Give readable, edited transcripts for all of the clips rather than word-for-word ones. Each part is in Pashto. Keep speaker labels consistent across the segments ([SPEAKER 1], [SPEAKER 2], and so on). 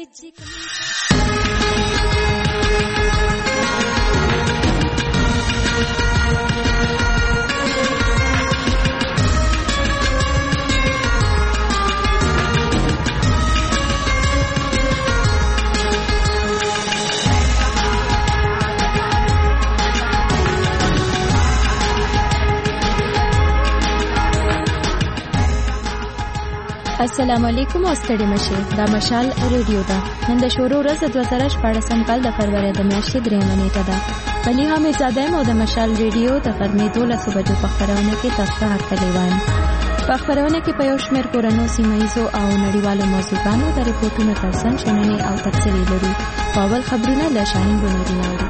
[SPEAKER 1] السلام علیکم او ستړي مشه دا مشال ریډیو ده. نن د شورو ورځ د 2014 کال د فروری د میاشتې 3 نیټه ده. ولی هم زاده مو د مشال ریډیو د فرمی 12 بجو په خبرونه کې تاسو ته هرکلی وایم. په خبرونه کې په یو شمېر کورنو سیمایزو او نړیوالو موضوعاتو د ریپورتونو ترڅنګ شننې او تفصیلي لري. اول خبرونه له شاهین بنوري اوري.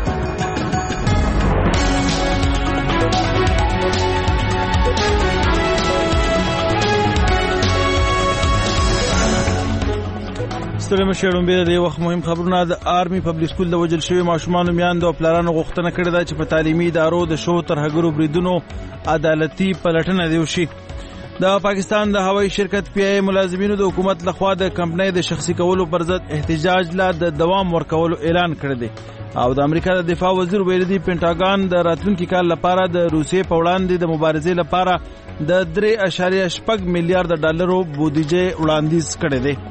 [SPEAKER 2] ستړي مشرون به د وخت مهم خبرونه د آرمي پبلک سکول د وجل شوی ماشومان میاندو او پلانونو غوښتنه کړې ده چې په تعلیمي ادارو د شو ترهګرو بریدونو عدالتي پلټنه وشي. د پاکستان د هوایي شرکت پی ای ملازمینو د حکومت لخوا د کمپنۍ د شخصي کولو پر ضد احتجاج لا د دوام ورکولو اعلان کړی دی او د امریکا د دفاع وزیر ویلي دی پینټاګان د راتلونکي کال لپاره د روسیې په وړاندې د مبارزې لپاره د 3.8 میلیارډ ډالرو بودیجه وړاندیز کړی دی.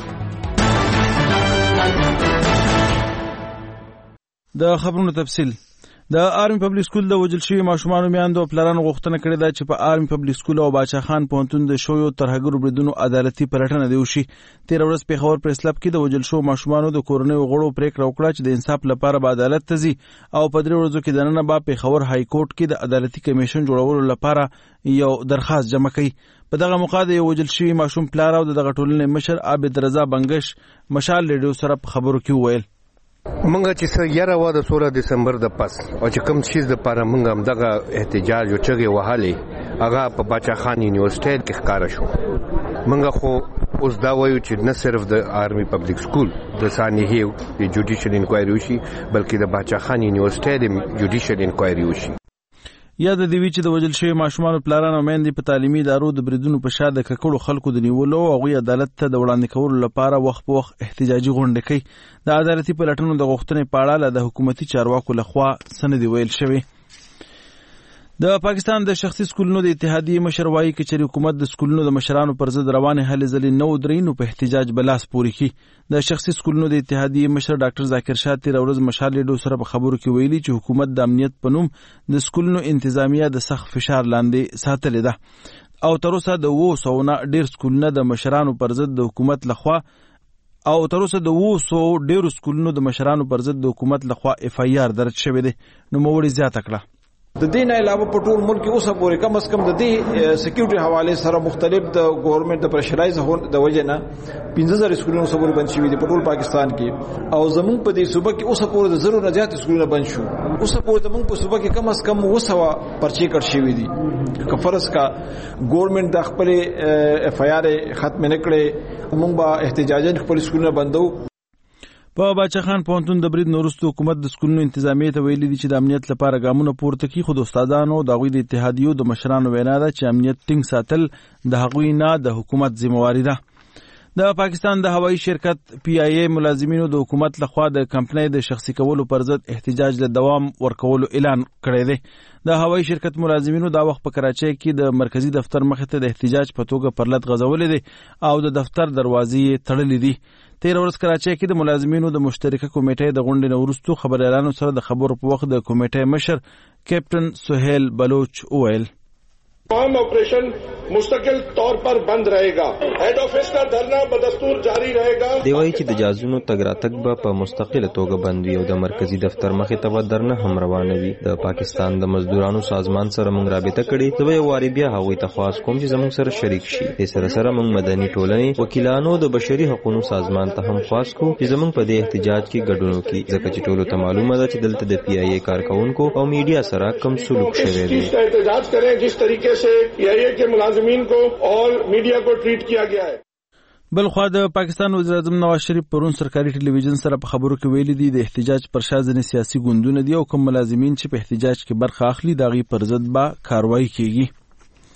[SPEAKER 2] د خبرونو تفصیل. د آرمي پبلک سکول د وجل شوی ماشومان میاندو او پلانونو غوښتنه کړې ده چې په آرمي پبلک سکول او باچا خان پوهنتون د شویو ترهګرو بریدونو عدالتي پلټنه وشي. تیر ورځ په خبر پریس کلب کې د وجل شو ماشومانو د کورنۍ غړو پریکړه وکړه چې د انصاف لپاره به عدالت ته ځي او په 3 ورځو کې د نن به په خبر های کورټ کې د عدالتي کمیشن جوړولو لپاره یو درخواست جمع کړي. په دغه موقع د وجل شوی ماشوم پلار او دغه ټولنې مشر عابد رضا بنگش مشال ریډیو سره په خبرو کې وویل
[SPEAKER 3] منګه چې سره یاره و د 16 دسمبر د پس او چې کوم شیز د پاره منګه هم دغه احتجاج او چغې وهالي هغه په باچا خان یونیورسيټي کې ښکارا شو. منګه خو اوس دا وایو چې نه صرف د آرمي پبلک سکول د سانحې د جوډیشل انکوایري وشي بلکې د باچا خان یونیورسيټي د جوډیشل انکوایري وشي.
[SPEAKER 2] یا د دیوی چې د وجل شوی ماشومان پلارانو مېندې په تعلیمي ادارو د بریدونو په شا د ککړو خلکو د نیولو او غوی عدالت ته د وړاندې کولو لپاره وخت په وخت احتجاجي غونډې کوي. د عدالتي پلټنو د غوښتنې په اړه د حکومتي چارواکو لخوا سند ویل شوی. د پاکستان د شخصي سکولونو د اتحادیې مشر وایي چې حکومت د سکولونو د مشرانو پر ضد روانه هلې ځلې نو درینو په احتجاج بلاس پوري کی. د شخصي سکولونو د اتحادیې مشر ډاکټر ذاکر شاه تیر ورځ مشال ریډیو سره په خبرو کې ویلي چې حکومت د امنیت په نوم د سکولونو انتظامیه د سخت فشار لاندې ساتلې ده او تر اوسه د 200 نه ډیر سکولونه د مشرانو پر ضد د حکومت لخوا اف ای آر درج شوی دی. نو موړي زیاته کړه
[SPEAKER 4] د دې نه علاوه په ټول ملک کې اوسه پورې کم از کم د دې سکیورټي حواله سره مختلف د ګورنمنت د پرشرایز د وجه نه 15000 سکولونه سره بند شوي دي په ټول پاکستان کې او زمونږ په دې صوبه کې اوسه پورې د ضرورت زیات سکولونه بند شو. اوسه پورې زمونږ په صوبه کې کم از کم 200 پرچې کړ شوي دي. کفرس کا ګورنمنت د خپل اف ای آر ختم نه کړي موږ به احتجاجاً خپل سکولونه بندو.
[SPEAKER 2] په باچا خان پوهنتون د برید نورستو حکومت د سکولونو انتظامیه ته ویلي دي چې د امنیت لپاره ګامونه پورته کړي، خو د استادانو د هغوی د اتحادیو د مشرانو وینا ده چې امنیت ټینګ ساتل د هغوی نه د حکومت ذمہواری ده. د پاکستان د هوایي شرکت پی ای ای ملازمینو د حکومت لخوا د کمپنۍ د شخصي کولو پر ضد احتجاج له دوام ورکولو اعلان کړی دی. د هوایي شرکت ملازمینو دا وخت په کراچۍ کې د مرکزی دفتر مخې ته د احتجاج په توګه پرلط غځولې دي او د دفتر دروازې تړلې دي. تیر ورځ کراچۍ کې د ملازمینو د مشترکه کمیټې د غونډې نه وروسته خبريالانو سره د خبرو په وخت د کمیټې مشر کیپټن سہیل بلوچ وویل
[SPEAKER 5] तमाम ऑपरेशन मुस्तकिल तौर पर बंद रहेगा. हेड ऑफिस का धरना बदस्तूर जारी रहेगा.
[SPEAKER 6] دیوای چې د جازونو تګ راتګ به په مستقله توګه بند وي او د مرکزی دفتر مخې ته درنه هم روانه وي. د پاکستان د مزدورانو سازمان سره موږ رابطه کړې. زه یو واری بیا هغوی ته خواست کوم چې زموږ سره شریک شي. د سره موږ مدني ټولنې وکیلانو د بشري حقوقو سازمان ته هم خواست کوو چې زموږ په دې احتجاج کې ګډون وکړي، ځکه چې ټولو ته معلومه ده چې دلته د پی ای ای کارکونکو او میډیا سره کم سلوک شوی دی.
[SPEAKER 5] احتجاج کریں جس طریقے سے پی ای ای کے ملازمین کو اور میڈیا کو ٹریٹ کیا گیا ہے.
[SPEAKER 2] بلخوا د پاکستان وزیر اعظم نواز شریف پرون سرکاري ټلویزیون سره په خبرو کې ویلي دي د احتجاج پر شا ځینې سیاسي ګوندونه دي او کوم ملازمین چې په احتجاج کې برخه اخلي د هغوی پر ضد به کاروایی کیږي.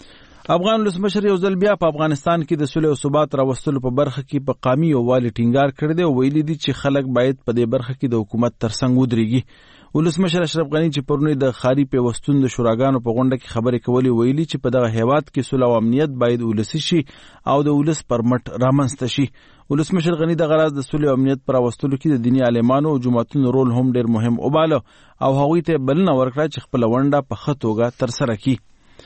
[SPEAKER 2] افغان ولسمشر یو ځل بیا په افغانستان کې د صلح او ثبات راوستلو په برخه کې په قومي یووالي ټینګار کړی دی او ویلي دي چې خلک باید په دې برخه کې د حکومت ترڅنګ ودرېږي. ولسمشر اشرف غنی چې پرونی د خاري پیوستون د شوراګانو په غونډه کې خبرې کولې ویلي چې په دغه هیواد کې صلح او امنیت باید ولسی شي او د ولس پر مټ رامنځته شي. ولسمشر غنی د غراض د صلح او امنیت پر راوستلو کې د دیني عالمانو او جماعتونو رول هم ډیر مهم وباله او هغوی ته بلنه ورکړه چې خپل ونډه په ښه توګه ترسره کړي.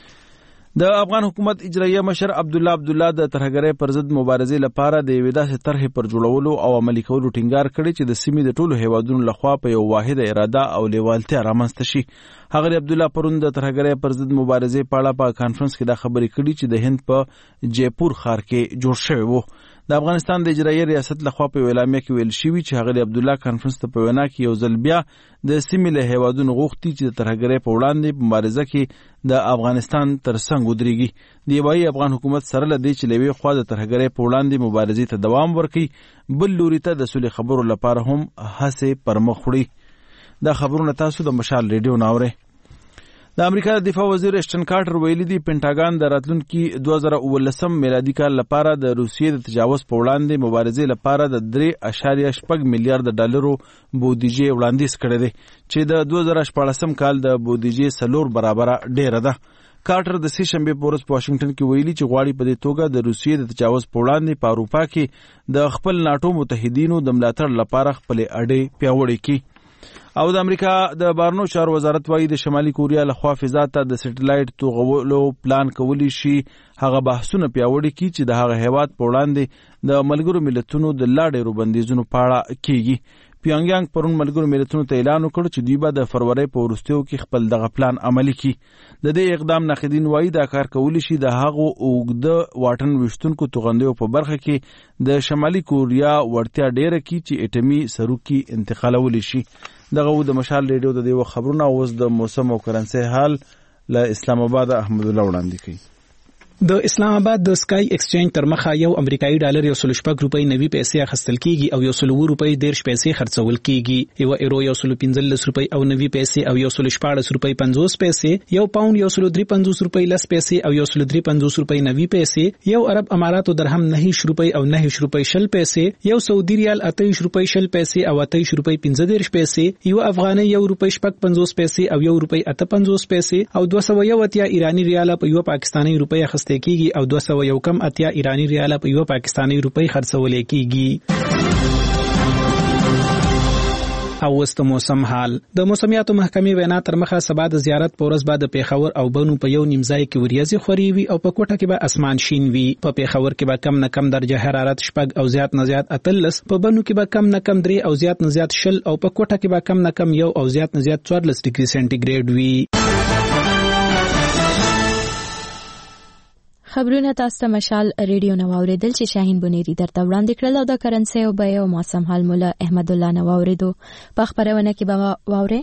[SPEAKER 2] د افغان حکومت اجرایه مشر عبدالله د ترهګرۍ پر ضد مبارزې لپاره د یوې داسې طرحې پر جوړولو او عملي کولو ټینګار کړی چې د سیمې د ټولو هیوادونو لخوا په یو واحده اراده او لیوالتیا رامنځته شي. ښاغلي عبدالله پرون د ترهګرۍ پر ضد مبارزې په اړه په کانفرنس کې دا خبرې کړي چې د هند په جیپور ښار کې جوړ شوی و. د افغانستان د اجرایي ریاست لخوا په اعلامیه کې ویل شوي چې ښاغلي عبدالله کانفرنس ته په وینا کې یو ځل بیا د سیمې له هیوادونو غوښتي چې د ترهګرۍ په وړاندې په مبارزه کې د افغانستان ترڅنګ ودرېږي. د یوایي افغان حکومت سره له دې چې له یوې خوا د ترهګرۍ په وړاندې مبارزې ته دوام ورکړي، بل لوري ته د صلح خبرو لپاره هم هڅې پر مخ وړي. دا خبرونه تاسو د مشال ریډیو نه اورئ. د امریکا د دفاع وزیر اشټن کارټر ویلي دی پینټاګان د راتلونکي 2019 میلادي کال لپاره د روسیې د تجاوز په وړاندې مبارزې لپاره د 3.6 میلیارډ ډالرو بودیجه وړاندیز کړی دی چې د 2014 کال د بودیجې 4 برابره ډیره ده. کارټر د سې شنبې په ورځ په واشنگټن کې ویلي چې غواړي په دې توګه د روسیې د تجاوز په وړاندې په اروپا کې د خپل ناټو متحدینو د ملاتړ لپاره خپل اډې پیاوړې کړي. او د امریکا د بهرنیو چارو وزارت وايي د شمالي کوریا لخوا فضا ته د سټلایټ توغولو پلان کولی شي هغه بحثونه پیاوړي کړي چې د هغه هیواد په وړاندې د ملګرو ملتونو د لا ډېرو بندیزونو په اړه کیږي. پیونګیانګ پرون ملګرو ملتونو ته اعلان وکړ چې دوی به د فروری په وروستیو کې خپل دغه پلان عملي کړي. د دې اقدام ناقدین وايي دا کار کولی شي د هغو اوږده واټن ویشتونکو توغندیو په برخه کې د شمالي کوریا وړتیا ډیره کړي چې اټومي سروکي انتقالولی شي. دغه د مشال ریډیو د دیو خبرونه اوس د موسم او کرنسي حال له اسلام آباد احمد الله وړاندې کوي.
[SPEAKER 7] د اسلام آباد د سکای ایکسچینج تر مخه یو امریکایي ډالر 1.6 روپۍ نوي پیسې اخیستل کیږي او 1.2 روپۍ 10 پیسې خرڅول کیږي. یو ایرو 1.15 روپۍ او 90 پیسې او 1.14 روپۍ 50 پیسې، یو پاوند 1.53 روپۍ 10 پیسې او 1.53 روپۍ 90 پیسې، یو عرب اماراتو درهم 9 روپۍ او 9 روپۍ 10 پیسې، یو سعودي ریال 28 روپۍ 10 پیسې او 28 روپۍ 15 پیسې، یو افغاني 1 روپۍ 50 پیسې او 1 روپۍ 58 پیسې او 201 ایرانی ریال په یو پاکستانی روپۍ اخیستل کیږي او 201 ایرانی ریال په یو پاکستانی روپۍ خرڅول کیږي. او وست موسم حال. د موسمیاتو محکمې وینا تر مخه سبا د زیارت په ورځ بعد پیښور او بنو په یو نیمځای کې وریځي خوري وي او په کوټه کې به اسمان شین وي. په پیښور کې به کم نه کم درجه حرارت 6 او زیات نه زیات 13، په بنو کې به کم نه کم 3 او زیات نه زیات 0 او په کوټه کې به کم نه کم 1 او زیات نه زیات 14 ډیګري سنټیګریډ وي.
[SPEAKER 1] خبرونه تاسو ته مشال ریډیو نو اوریدل چې شاهین بنيري درته وړاندې کړل او د کرنسي او بیه او موسم حال مولا احمد الله نو اوریدو. په خبرونه کې به واوري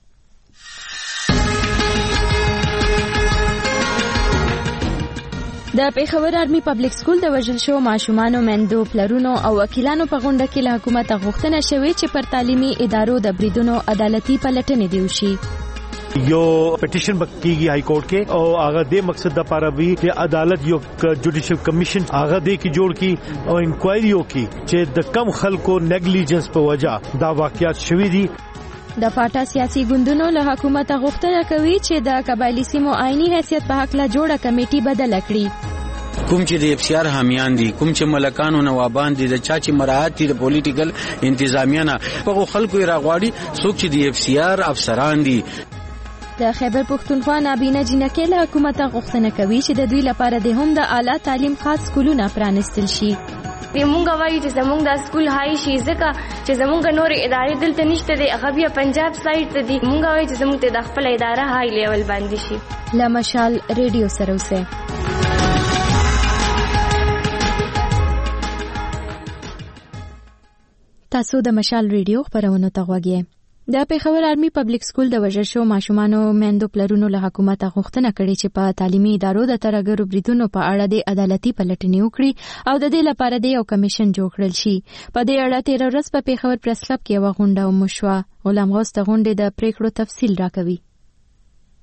[SPEAKER 1] د پیښور آرمي پبلک سکول د وژل شو ماشومانو مندو پلرونو او وکیلانو په غونډه کې له حکومت غوښتنه شوې چې پر تعلیمي ادارو د بریدونو عدالتي پلټنې دی وشي.
[SPEAKER 8] یو پټیشن بکیږي های کورټ کې او هغه د مقصد د لپاره وی چې عدالت یو جوډیشل کمیشن هغه د کی جوړ کی او انکوایری وکي چې د کم خلکو نیګلیجنس په وجہ دا واقعیت شوي دي.
[SPEAKER 1] د پاټا سیاسي ګوندونو له حکومت غوښتنه کوي چې د قبایلی سیمو آئینی حیثیت په حق لا جوړه کمیټي بدل کړي.
[SPEAKER 9] کوم چې د اف سی آر حامیان دي، کوم چې ملکانو نوابان دي، د چا چې مراعات دي د پولیټیکل انتظامیه نه په خلکو راغواړي، څوک چې د اف سی آر افسران دي.
[SPEAKER 1] د خیبر پختونخوا نابینا جنکې له حکومت غوښتنه کوي چې د دوی لپاره د هم د اعلی تعلیم خاص سکولونه پرانستل شي.
[SPEAKER 10] مونږ وایو چې زمونږ د سکول هاي شي ځکه چې زمونږ نور ادارې دلته نشته دي، هغه بیا پنجاب سایډ ته دي. مونږ وایو چې زمونږ د خپل اداره هاي لیول باندې شي.
[SPEAKER 1] لا مشال ریډیو سره اوسه. تاسو د مشال ریډیو خبرونه ته غوږی. د پیښور آرمي پبلک سکول د وژل شو ماشومانو مندو پلرونو له حکومت غوښتنه کړې چې په تعلیمي ادارو د ترهګرو بریدونو په اړه د عدالتي پلټنې وکړي او د دې لپاره د یو کمیشن جوړ کړل شي. په دې اړه 13 ورځ په پیښور پریس کلب کې یو غونډه وشوه. غلام غوث د غونډې د پریکړو تفصیل راکوي.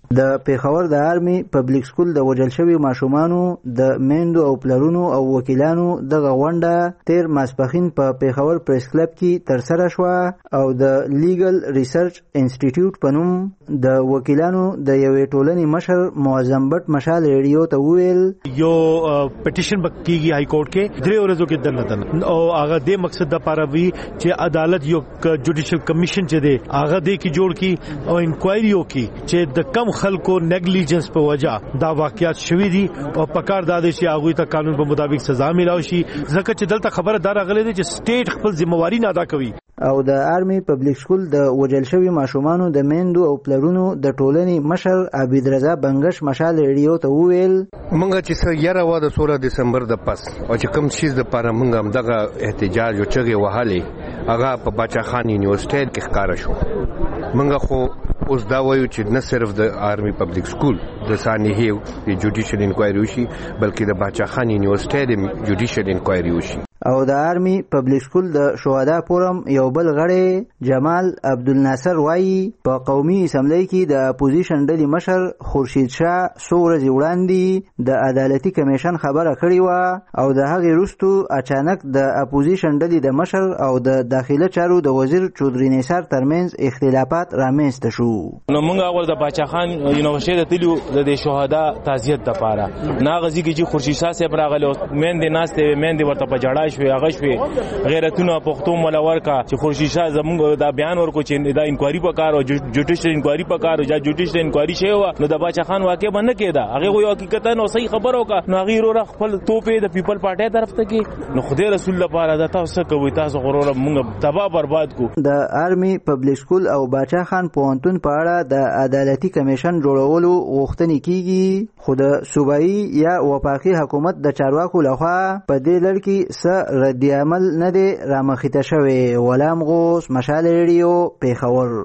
[SPEAKER 11] د پیښور د آرمي پبلک سکول د وجل شوی ماشومانو د میندو او پلرونو او وکیلانو دغه غونډه تیر ماسپخین په پیښور پریس کلب کې ترسره شوه او د لیګل ریسرچ انسټیټیوټ په نوم د وکیلانو د یوې ټولنې مشر معظم بټ مشال ریډیو ته وویل
[SPEAKER 8] یو پټیشن کیږي های کورټ کې 3 ورځو کې دنه او هغه د مقصد د لپاره وی چې عدالت یو جوډیشل کمیشن چې دی هغه د کی جوړ کی او انکوایری وکي چې د کم خلکو نیګلیجنس په وجہ دا واقعیات شوي دي او پکار دا دي چې هغه ته قانون په مطابق سزا ملاوي شي ځکه چې دلته خبره دار غلې دي چې سټیټ خپل ځمواري نه ادا کوي.
[SPEAKER 11] او د آرمي پبلک سکول د وجل شوی ماشومانو د میندو او پلرونو د ټولنې مشر عبید رضا بنگش مشال ریډیو ته وویل
[SPEAKER 3] مونږ چې سره یاره وا د 16 دسمبر د پس او چې کوم شیز د پاره مونږ هم دغه احتجاج او چغې وهالې هغه په باچا خان یونیورسيټي کې ښکارا شو. مونږ خو اوس دا وایو چې نه صرف د آرمي پبلک سکول د سانحې د جوډیشل انکوایری وشي بلکې د باچا خان یونیورسيټي د جوډیشل انکوایری وشي.
[SPEAKER 11] او د آرمي پبلک سکول د شهدا فورم یو بل غړی جمال عبدالناصر وایي په قومي اسمبلی کې د اپوزیشن ډلې مشر خورشید شاه څو ورځې وړاندې د عدالتي کمیشن خبره کړې وه او د هغې وروستو اچانک د اپوزیشن ډلې د مشر او د داخله چارو د وزیر چودري نثار ترمنځ اختلافات رامنځته شو.
[SPEAKER 12] نو موږ اول د باچا خان یونیورسيټي د تلو د شهدا تعزیت لپاره ناغزي کې چې خورشید شاه صاحب راغله مېندې ناشته مېندې ورته په جړا شوی هغه شوی غیرتونه پښتو مولور کا چې خورشید شاه زموږ دا بیان ورکو چې دا انکوایری پکار او جوډیشل انکوایری پکار او جوډیشل انکوایری شی و نو د باچا خان واقع باندې کېدا هغه یو حقیقت نو صحیح خبر وکا نو هغه ورو خپل توپې د پیپل پارټي طرف ته کې نو خدای رسول لپاره دا تاسو کوي تاسو غرور موږ تباہ برباد کو.
[SPEAKER 11] د آرمي پبلک سکول او باچا خان پوهنتون په اړه د عدالتي کمیشن جوړولو غوښتنې کیږي خو د صوبایي یا وفاقي حکومت د چارواکو لخوا په دې لړ کې څه رد عمل نه دی رامخته شوی. غلام غوث مشال ریډیو پیښور.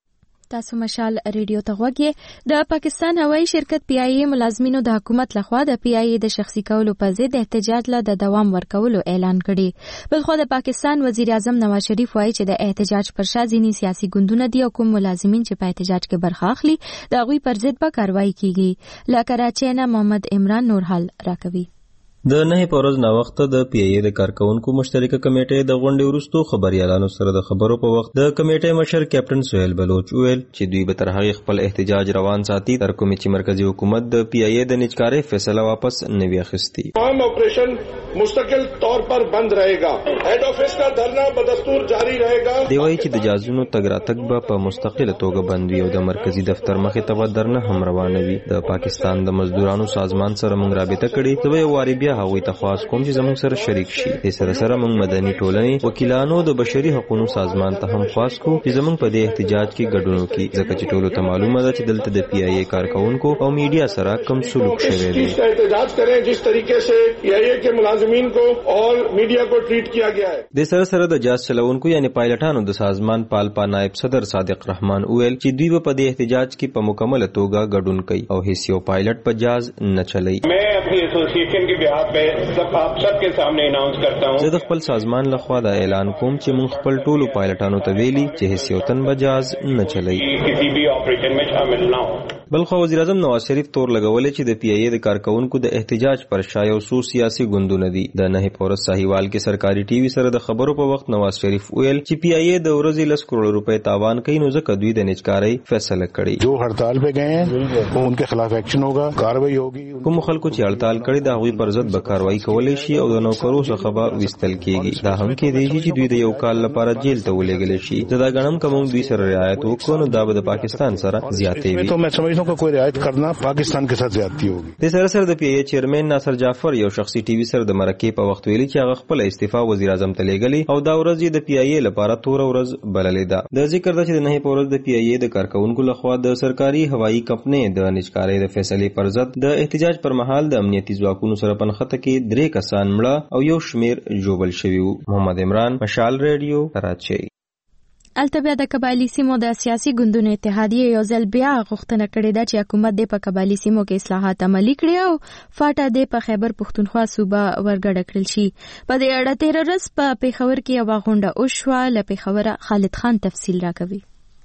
[SPEAKER 1] تاسو مشال ریډیو ته غوږی. د پاکستان هوایی شرکت پی آی ای ملازمینو د حکومت لخوا د پی آی ای د شخصي کولو په ضد احتجاج له د دوام ورکولو اعلان کړي. بلخو د پاکستان وزیر اعظم نواز شریف وایي چې د احتجاج پر شا ځینې سیاسي ګوندونه دي او کوم ملازمین چې په احتجاج کې برخه اخلي د هغوی پر ضد به کاروایی کیږي. له کراچۍ نه محمد عمران نورحال راکوي.
[SPEAKER 6] د نه په ورځ نا وخت د پی ای ای د کارکونکو مشترکه کمیټې د غونډې وروسته خبريالانو سره د خبرو په وخت د کمیټې مشر کیپټن سہیل بلوچ ویل چې دوی به تر هغه خپل احتجاج روان ساتي تر کومې چې مرکزی حکومت د پی ای ای د نچکارې فیصله واپس نه وي اخیستي.
[SPEAKER 5] تمام آپریشن مستقل طور پر بند رہے گا. هیڈ آفس کا دھرنا بدستور جاری رہے گا.
[SPEAKER 6] دی وايي چې د جازونو تګ راتګ به په مستقله توګه بند وي او د مرکزی دفتر مخې ته درنه هم روانه وي. د پاکستان د مزدورانو سازمان سره موږ رابطه کړې زه یو واری بیا هغوی ته خواست کوم چې زموږ سره شریک شي. د سره موږ مدني ټولنې وکیلانو د بشري حقوقو سازمان ته هم خواست کو چې زموږ په دې احتجاج کې ګډون وکړي ځکه چې ټولو ته معلومه ده چې دلته د پی آی ای کارکونکو او میډیا سره کم سلوک شوی دی.
[SPEAKER 5] احتجاج کریں جس طریقے سے پی آئی اے کے ملازمین کو اور میڈیا کو ټریټ کیا گیا ہے.
[SPEAKER 6] د سره د جاز چلوونکو یعنی پایلټانو د سازمان پالپا نائب صدر صادق رحمان ویل چې دوی په دې احتجاج کې په مکمل توګه ګډون کوي او هیڅ یو پایلټ په جاز نه چلي.
[SPEAKER 5] میں اپنی ایسوسییشن کی بہا پہ آپ سب کے سامنے اناؤنس کرتا ہوں.
[SPEAKER 6] زه د خپل سازمان لخوا دا اعلان کوم چې موږ خپل ټولو پایلټانو ته ویلي چې هیڅ یو تن بجاز نه چلي.
[SPEAKER 5] کسی بھی آپریشن میں شامل نہ ہو.
[SPEAKER 6] بلخو وزیر اعظم نواز شریف تور لګولې چې د پی آی ای د کارکونکو د احتجاج پر شا یو څو سیاسي ګوندونه دي. د نه پورس ساحیوال کې سرکاري ټي وي سره د خبرو په وخت نواز شریف ویل چې پی آی ای د ورځې 10 کروڑ روپے تاوان کوي نو ځکه دوی د نچکارۍ فیصله کړی.
[SPEAKER 13] جو هړتال په گئے ہیں ان کے خلاف ایکشن ہوگا کاروائی ہوگی.
[SPEAKER 6] کوم خلکو چې هړتال کړي دا غوي پر ضد به کاروایی کولای شي او د نوکرو څخه به وستل کیږي. دا هم کې دی چې دوی د یو کال لپاره جیل ته ولېږل شي. دا غنم کوم دوی سره رعایت وکړو نو دا به د پاکستان سره زیاتې وي.
[SPEAKER 13] تو میں سمجھتا ہوں کہ کوئی رعایت کرنا پاکستان کے ساتھ زیادتی ہوگی.
[SPEAKER 6] د سره د پی ای چیرمن ناصر جعفر یو شخصي ټي وي سره د مرکې په وخت ویلي چې هغه خپل استعفا وزیر اعظم ته لېږلی او دا ورځ د پی ای ای لپاره تور ورځ بللې ده. د ذکر ده چې د نه په ورځ د پی ای ای د کارکونکو لخوا د سرکاري هوایی کمپنۍ د نچکارۍ د فیصلې پر ضد د احتجاج پر مهال د امنیتي ځواکونو سره پنخته کې 3 کسان مړه او یو شمیر ژوبل شوي وو. محمد عمران مشال ریډیو کراچۍ.
[SPEAKER 1] البته د قبایلی سیمو د سیاسي ګوندونو اتحادیه یو ځل بیا غوښتنه کړې ده چې حکومت د په قبایلی سیمو کې اصلاحات عملي کړي او فاټا د په خیبر پښتونخوا صوبه ورګډه کړل شي. په دې اړه 13 ورځ په پیښور کې یو غونډه وشوه. له پیښوره خالد خان تفصیل راکوي.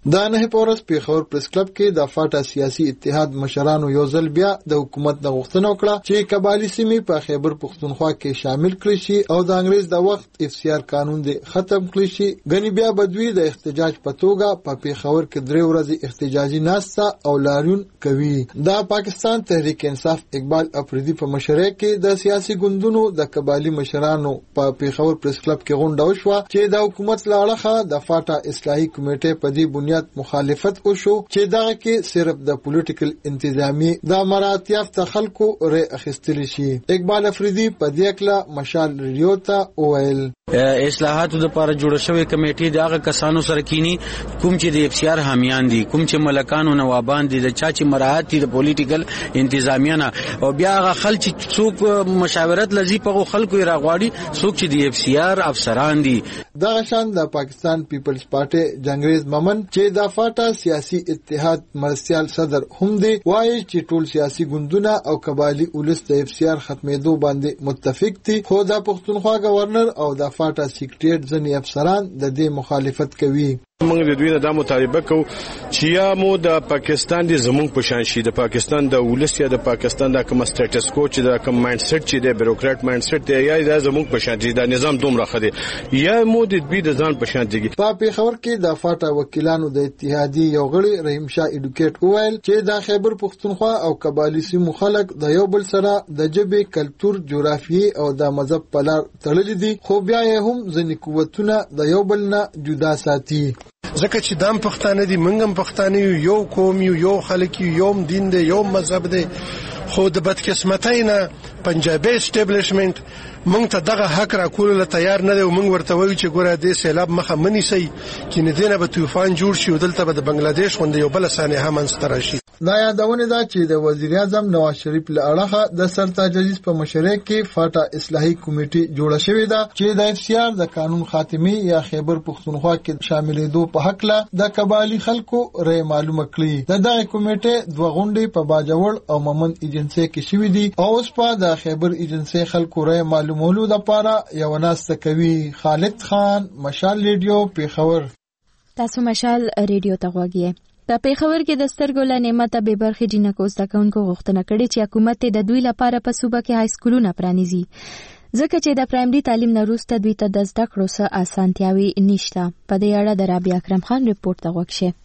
[SPEAKER 14] دا نه پورس پیښور پریس کلب کې د فاټا سیاسي اتحاد مشرانو یو ځل بیا د حکومت د غوښتنه وکړه چې قبایلی سیمې په خیبر پښتونخوا کې شامل کړي شي او د انګریز د وخت FCR قانون دې ختم کړي شي. غني بیا بدوی د احتجاج په توګه په پیښور کې 3 ورځې احتجاجي ناسته او لاریون کوي. دا پاکستان تحریک انصاف اقبال افریدي په مشرۍ کې د سیاسي ګوندونو د قبایلی مشرانو په پیښور پریس کلب کې غونډه وشوه چې د حکومت لاړه د فاټا اصلاحي کمیټې په دې بنیاد مخالفت وشو چې دغه کې صرف د پولیټیکل انتظامی د مراعات یافته خلکو رای اخیستل شي. اقبال افریدي په دې کله مشال ریډیو ته وویل
[SPEAKER 9] اصلاحاتو لپاره جوړ شوی کمیټې د هغه کسانو سره کینی کوم چې د FCR حامیان دي، کوم چې ملکانو نوابان دي، د چا چې مراعات دي د پولیټیکل انتظامیانه، او بیا هغه خلک چې څوک مشاورت لذي په خلکو راغواړي څوک چې د FCR افسران دي.
[SPEAKER 14] دغه شان د پاکستان پیپلز پارټي جنگریز ممن چې د فاټا سیاسي اتحاد مرستيال صدر هم دی وایي چې ټول سیاسي ګوندونه او قبایلی ولس د FCR ختمېدو باندې متفق دي، خو د پښتونخوا گورنر او د فاټا سیکریټریټ ځنی افسران د دې مخالفت کوي.
[SPEAKER 15] موږ د دوی نه دا مطالبه کوو چې یا مو د پاکستان د زمونږ په شان شي، د پاکستان د ولس یا د پاکستان د کوم سټیټس کو چې د کوم مایند سیټ چې د بیروکرات مایند سیټ دی یا د زمونږ په شان دي، د نظام دومره خدي یا مو د دوی د ځان په شان دي. په پیښور کې د فاټا وکیلانو د اتحادیې یو غړي رحیم شاه ایډوکیټ وویل چې د خیبر پښتونخوا او قبایلی سیمو خلک د یو بل سره د ژبې، کلتور، جغرافیې او د مذهب په لار تړلي دي، خو بیا یې هم ځینې قوتونه د یو بل نه جدا ساتي.
[SPEAKER 16] ځکه چې دام پښتانه دي، موږ هم پښتانه یو قوم یو خلک یو دین دی یو مذهب دی، خو د بدقسمتۍ نه پنجابي اسټابلیشمنت موږ ته دغه حق را کول تیار نه دی. موږ ورته وایو چې ګوره دې سیلاب مخه منی سي چې نه دینه به طوفان جوړ شي او دلته به د بنگلاديش غونډه یو بل سانحه منځته راشي.
[SPEAKER 14] دا یادونه ده چې د وزیر اعظم نواز شریف له اړخه د سرتاج عزیز په مشرۍ کې فاټا اصلاحي کمیټه جوړه شوې ده چې د FCR د قانون خاتمي یا خیبر پښتونخوا کې شاملېدو په حق له د قبایلی خلکو رای معلومه کړي. دغه کمیټه دوه غونډې په باجوړ او ممن ایجنسی کې شوې دي او اوس په د خیبر ایجنسی خلکو رای معلومولو لپاره یو ناسته کوي. خالد خان، مشال ریډیو، پیښور.
[SPEAKER 1] تاسو مشال ریډیو ته غوږی. د پیښور کې د سترګو له نعمته به برخې جنکو زده کوونکو غوښتنه کړې چې حکومت د دوی لپاره په صوبه کې های سکولونه پرانیزي، ځکه چې د پرایمري تعلیم نه وروسته دوی ته د زده کړو څه اسانتیاوې نشته. په دې اړه د رابعه اکرم خان ریپورت ته غوږ شئ.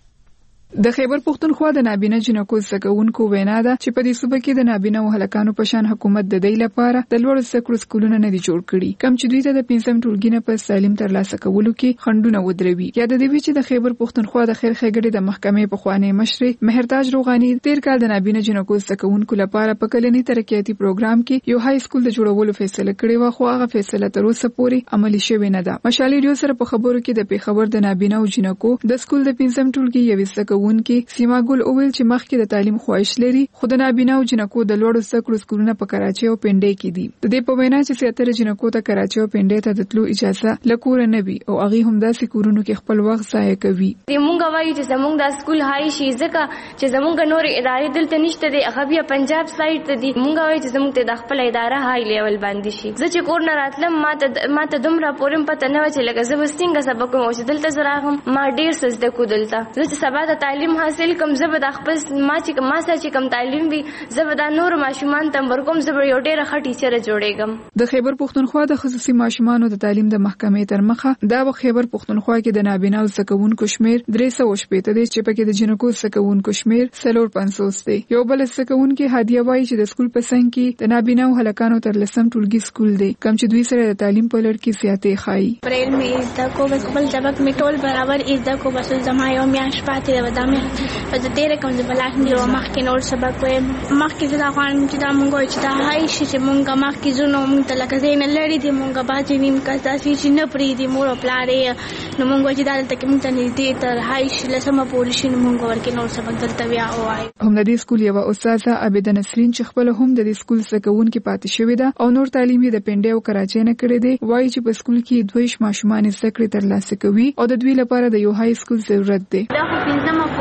[SPEAKER 17] د خیبر پښتونخوا د نابینا جنکو زده کوونکو وینا ده چې په دې صوبه کې د نابینا او هلکانو په شان حکومت د دې لپاره د لوړو زده کړو سکولونه نه دي جوړ کړي، کم چې دوی ته د 5م ټولګي نه په تعلیم ترلاسه کولو کې خنډونه ودروي. یا د دې چې د خیبر پښتونخوا د خیر ښېګړې د محکمې په خوانې مشر مهرتاج روغاني تیر کال د نابینا جنکو زده کوونکو لپاره په کلنی ترقیاتي پروګرام کې یو های سکول د جوړولو فیصله کړې و، خو هغه فیصله تر اوسه پورې عملي شوې نه ده. مشال ریډیو سره په خبرو کې د پیښور د نابینا او جنکو د سکول د 5م ټولګي یو زده کوونکي سیما ګل اویل چې مخکې د تعلیم خواهش لري، خو د نابینا او جنکو د لوړو زده کړو سکولونه په کراچۍ او پنډۍ کې دي. د دې په وینا چې زیاتره جنکو ته کراچۍ او پنډۍ ته د تلو اجازه لکور نه وي او هغه هم داسې کورونو کې خپل وخت ضایع کوي.
[SPEAKER 10] موږ وایو چې زموږ د سکول هاي شي ځکه چې زموږ نور ادارې دلته نشته دي، هغه بیا پنجاب سایډ ته دي. موږ وایو چې زموږ ته د خپل اداره هاي لیول باندې شي. زه چې کور نه راتلم ما ته دومره پورم پته نه و چې لکه زه وستینګه سبق کوم چې دلته زراغم ما ډیر څه زده کو دلته. زه چې سبا د تعلیم حاصل کوم زه به د خپل ما چې کوم تعلیم وي زه به دا نور ماشومان ته ورکوم، زه به یو ډېره ښه ټیچره جوړېږم.
[SPEAKER 17] د خیبر پښتونخوا د خصوصي ماشومانو د تعلیم د محکمې تر مخه دا په خیبر پښتونخوا کې د نابینا او زده کوونکو شمېر 380 دی چې پکې د جنکو زده کوونکو شمېر 450 دی. یو بل زده کوونکي هادیه وایي چې د سکول په څنګ کې د نابینا او هلکانو تر 10م ټولګي سکول دی، کم چې دوی سره د تعلیم په لړ کې زیاتې ښایي.
[SPEAKER 18] اپریل مې زده کو بس خپل سبق مې ټول برابر زده کو، بس زما یو میاشت پاتې ده ودامه په دې تیر کوم د بلاک نیو مخکې نور سبق وایم. مخکې زه دا غواړم چې دا مونږ چې دا هاي شي چې مونږ مخکې زونو مونږ ته لکه زین لري دي مونږ باندې نیم کس داسې چې نه پریدي مور او پلارې نو مونږ چې دا دلته مونږ ته نږدې تر هاي شي لسمه پورې شي مونږ ورکې نور سبق دلته بیا وایي.
[SPEAKER 17] هم د دې سکول یو استاده عابده نسرین چې خپل هم د دې سکول زده کوونکي پاتې شوې ده او نور تعلیم یې د پنډۍ او کراچۍ نه کړی دی، وایي چې په سکول کې 2 ماشومان زده کړې ترلاسه کوي او د دوی لپاره د یو هاي سکول ضرورت دی.
[SPEAKER 18] دا خو 5مه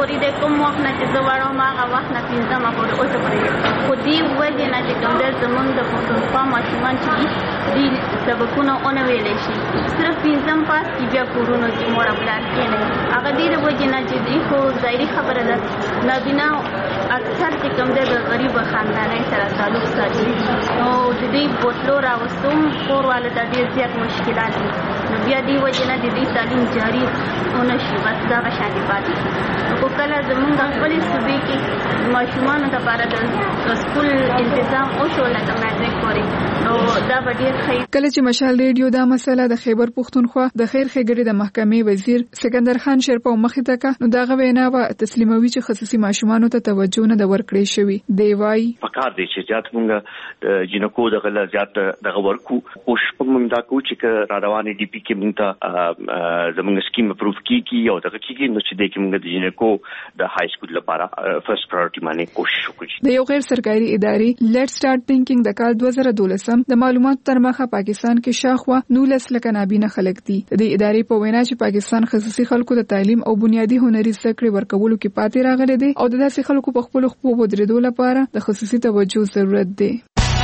[SPEAKER 18] پورې د کوم وخت نه چې زه وړم هغه وخت نه پنځمه پورې اوسه پورې خو دې وجې نه چې کوم دی زمونږ د پښتونخوا ماشومان چې دي سبقونه ونه ویلی شي صرف پنځم پاس کې بیا کورونو کې مور او پلار کښېنوي هغه دې د وجې نه چې دوی خو ظاهري خبره ده نابینا اکثر چې کوم دی د غریبه خاندانۍ سره تعلق ساتي نو د دوی بوتلو راوستو هم کور والا ته ډېر زیات مشکلات دي نو بیا دې وجې نه د دوی تعلیم جاري ونه شي بس دغه شانې پاتې شي خو کله زمونږ خپلې صوبې کې ماشومانو دپاره د سکول انتظام وشو لکه میټریک پورې نو دا به ډېر ښه
[SPEAKER 17] کله چې مشال ریډیو دا مسله د خیبر پښتونخوا د خیر ښېګړې د محکمې وزیر سکندر خان شیرپا مخې ته کړه نو دغه وینا به تسلیموي چې خصوصي ماشومانو ته توجه نه ده ورکړې شوې دی وایي
[SPEAKER 19] پکار دی چې زیات مونږ جنکو دغه زیات دغه ورکو کوشش مونږ دا کوو چې را روانې ډي پی کې مونږ ته زمونږ سکیم اپروف کیږي او دغه کیږي نو چې د کې مونږ د جنکو د های سکول لپاره فرست پرایورټي باندې کوشش وکړو
[SPEAKER 17] د یو غیر سرکاري ادارې لیټ سٹارټ تھینکینګ د کال 2012 د معلوماتو تر مخه پاکستان کې شاخوا 19 لک نابینا خلک دي د ادارې په وینا چې پاکستان خصوصي خلکو د تعلیم او بنیادی هنري زده کړې ورکولو کې پاتې راغلي دي او د داسې خلکو په خپل خپل ودرېدو لپاره د خصوصي توجه ضرورت دی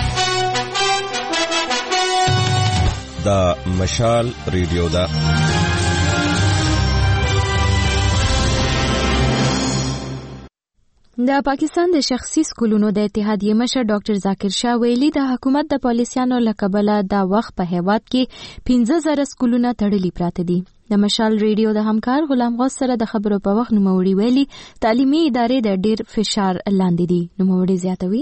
[SPEAKER 6] دا مشال ریډیو دا
[SPEAKER 1] د پاکستان د شخصي سکولونو د اتحادیې مشر ډاکټر ذاکر شاه ویلي د حکومت د پالیسیانو له کبله دا وخت په هیواد کې 15,000 سکولونه تړلي پراته دي د مشال ریډیو د همکار غلام غوث سره د خبرو په وخت نوموړي ویلي تعلیمي ادارې د ډیر فشار لاندې دي نوموړي زیاتوي